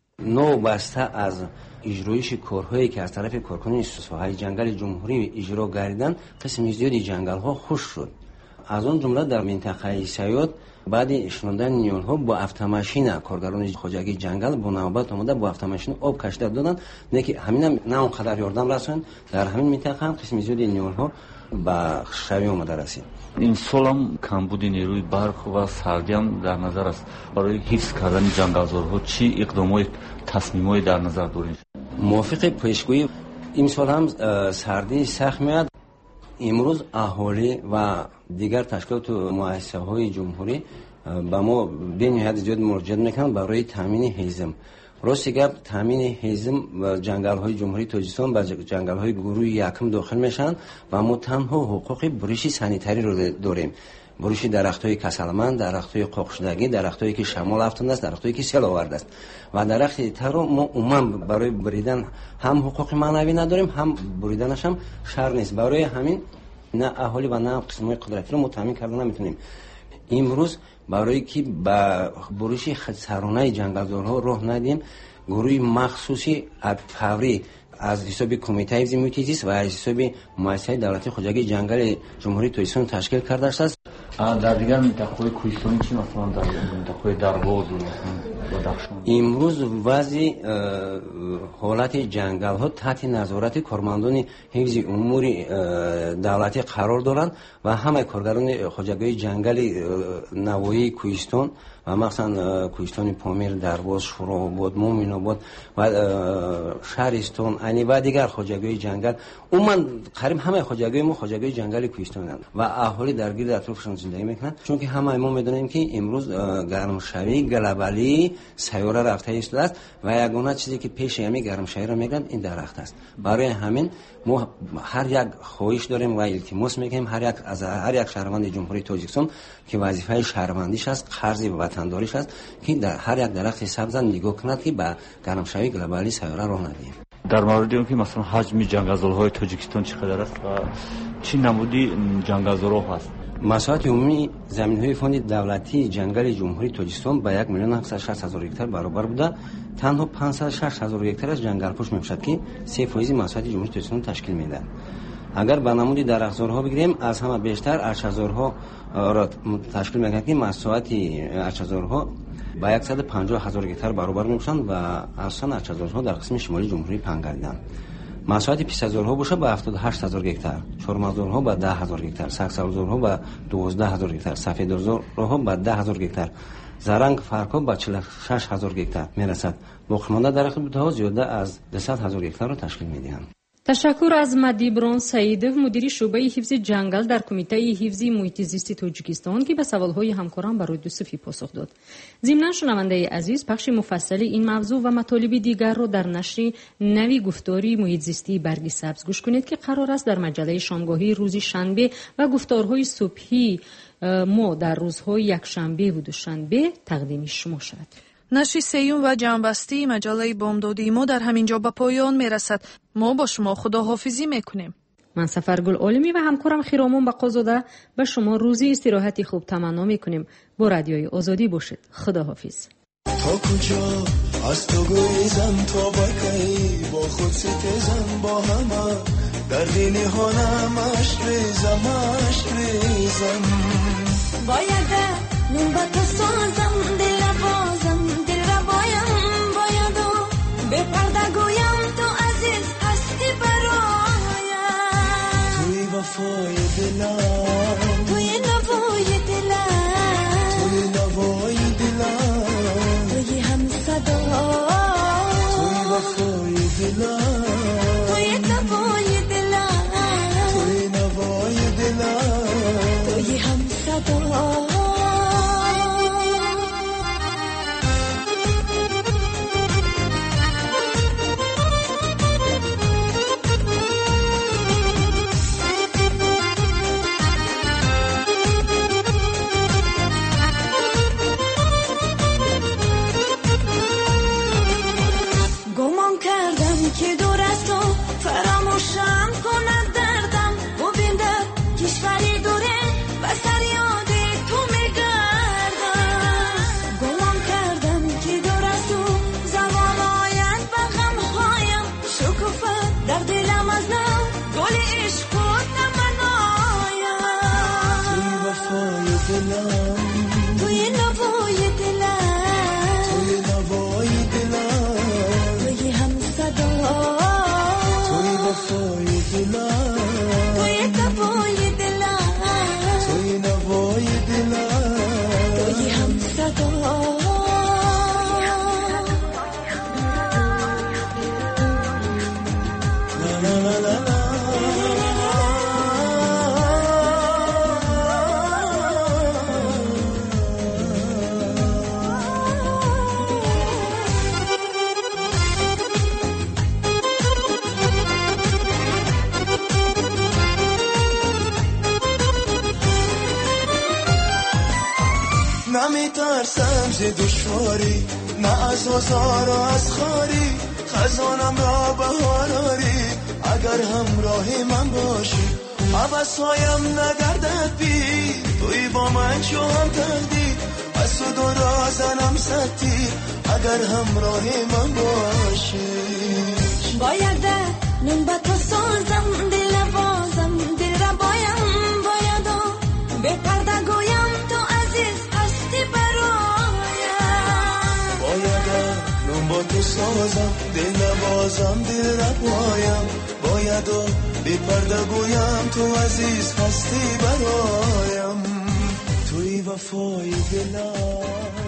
نو بسته از اجرایش کارهایی که از طرف کارکنان ساحه جنگل جمهوری اجرا گردیدن، قسم زیادی جنگل ها خشک شد. از اون جمله در منطقه سیاد بعد شنوندن نیونها با автомашина کارگران خوجاگی جنگل با نوبت اومده با автомашина آب کشیده دادن، نه که همین نه اونقدر یاردم رسوند. در همین منطقه هم قسم زیادی نیونها با شوی اومده رسید. این سال هم کمبود نیروی برق و سردی هم در نظر است. برای حفظ کردن جنگلزارها چی اقدامات تصمیمات در نظر دارید؟ موافق پیشگویی این سال هم سردی سخت میاد. امروز اهالی و دیگر تشکیلات و مؤسسه‌های جمهوری با ما به نهایت زیاد مراجعه میکنند برای تامین هیزم. راستی گپ تامین هیزم و جنگل‌های جمهوری تاجیکستان با جنگل‌های گروه یکم داخل میشن و ما تنها حقوق بروش سانیتری رو داریم. بروش درخت‌های کسلمند، درخت‌های قاقشدگی، درخت‌هایی که شمال افتاده است، درخت‌هایی که سیل آورده است. و درخت تر رو ما عموما برای بریدن هم حقوق معنوی نداریم، هم بریدنش هم شر نیست. برای همین نه اهالی و نه قسم‌های قدرتی رو تامین کردن نمیتونیم. امروز برای که با بروش خودسرانه جنگلزارها راه ندیم، گروه مخصوصی فوری از حساب کمیته حفظ محیط زیست و از حساب مؤسسه دولتی خوجاگی جنگل جمهوری تاجیکستان تشکیل کرده است. در دیگر منطقه‌های کوهستانی چی مثلا در منطقه درواز و بدخشان امروز وضع حالت جنگل ها تحت نظارت کارمندان حفظ امور دولتی قرار دارند و همه کارگران خوجاگی جنگل نواحی کوهستان و مثلا کوهستان پامیر، درواز، شوراباد، مومن‌آباد و شهرستان انی و دیگر خوجاگی جنگل عموما قریب همه خوجاگی ما خوجاگی جنگل کوهستانند و اهالی درگیر اطرافشون زندگی میکنند. چون که همه ما میدونیم که امروز گرمشوی گلوبالی سیاره رفته ایستاده است و یگانه چیزی که پیش همین گرمشوی را میگن این درخت است. برای همین ما هر یک خواهش داریم و التماس میکنیم هر یک از هر یک شهروند جمهوری تاجیکستان که وظیفه شهروندیش است، قرض وطنداریش است که در هر یک درخت سبز نگاه کند که به گرمشوی گلوبالی سیاره راه ندهیم. در مورد اینکه مثلا حجم جنگلزارهای تاجیکستان چقدر است و چی نمودی جنگلزارها هست؟ مساحت عمومی زمین‌های فوند دولتی جنگل جمهوری تاجیکستان به یک میلیون و هفتصد و شصت هزار هکتار برابر بوده. تنها پانصد و شش هزار هکتار از جنگل پوش می‌باشد که سه فیصد مساحت جمهوری تاجیکستان تشکیل می‌دهد. اگر به نمود درختزارها بگیریم از همه بیشتر ارچه‌زارها را تشکیل می‌کنند که مساحت ارچه‌زارها با صد و پنجاه هزار هکتار برابر می‌باشند و اصلا ارچه‌زارها در قسم شمالی جمهوری پناه گردیدند. مساحت پیست‌زارها باشه با هفتاد و هشت هزار هکتار، چهارمزارها با ده هزار هکتار، سگسارزارها با دوازده هزار هکتار، سفیدزارها با ده هزار هکتار، زرنگ فرقا با چهل و شش هزار هکتار میرسد. باقی مانده درخت بوته‌ها زیاده از دویست هزار هکتار را تشکیل می‌دهند. تشکر از مدیبران سعیدov مدیر شعبه حفظ جنگل در کمیته حفظ محیط زیست تاجیکستان که به سوالهای همکاران برای دوستفی پاسخ داد. ضمناً شنونده عزیز بخش مفصل این موضوع و مطالب دیگر را در نشر نوی گفتاری محیط زیستی برگ سبز گوش کنید که قرار است در مجله شامگاهی روز شنبه و گفتارهای صبحی ما در روزهای یکشنبه و دوشنبه تقدیم شما شد. نشر سیوم و جنبستی مجله بامدادی ما در همین جا به پایان میرسد. ما با شما خداحافظی میکنیم. من سفرگل عالمی و همکارم خیرامون بقازاده به شما روزی استراحتی خوب تمنا میکنیم. با رادیوی آزادی باشید. خداحافظ. تا کجا از تو گریزم تا بکی با خود ستیزم با همه در دینی هانم اشک ریزم اشک ریزم باید نون با تو سازم دل بازم دل را بایم باید و به پرده گویم تو عزیز هستی برایم توی وفای دلم توی نوای دلم توی نوای دلم توی هم صدا توی وفای دلم توی نوای دلم توی نوای دلم توی هم صدا ترسم ز دشواری، نه از آزار و از خاری، خزانم را بهاراری. اگر همراه من باشی حوثهایم نگردد بی، توی با من شو هم تقدیر، از تو دورا زنم ستی. اگر همراه من باشی باید نون با تو سازم، دل بازم، دل را بایم باید و به پرده گویم تو عزیز هستی برایم. باید نون با تو سازم، دل بازم، دل را بایم باید و به پرده گویم تو عزیز هستی برایم. توی وفای دلم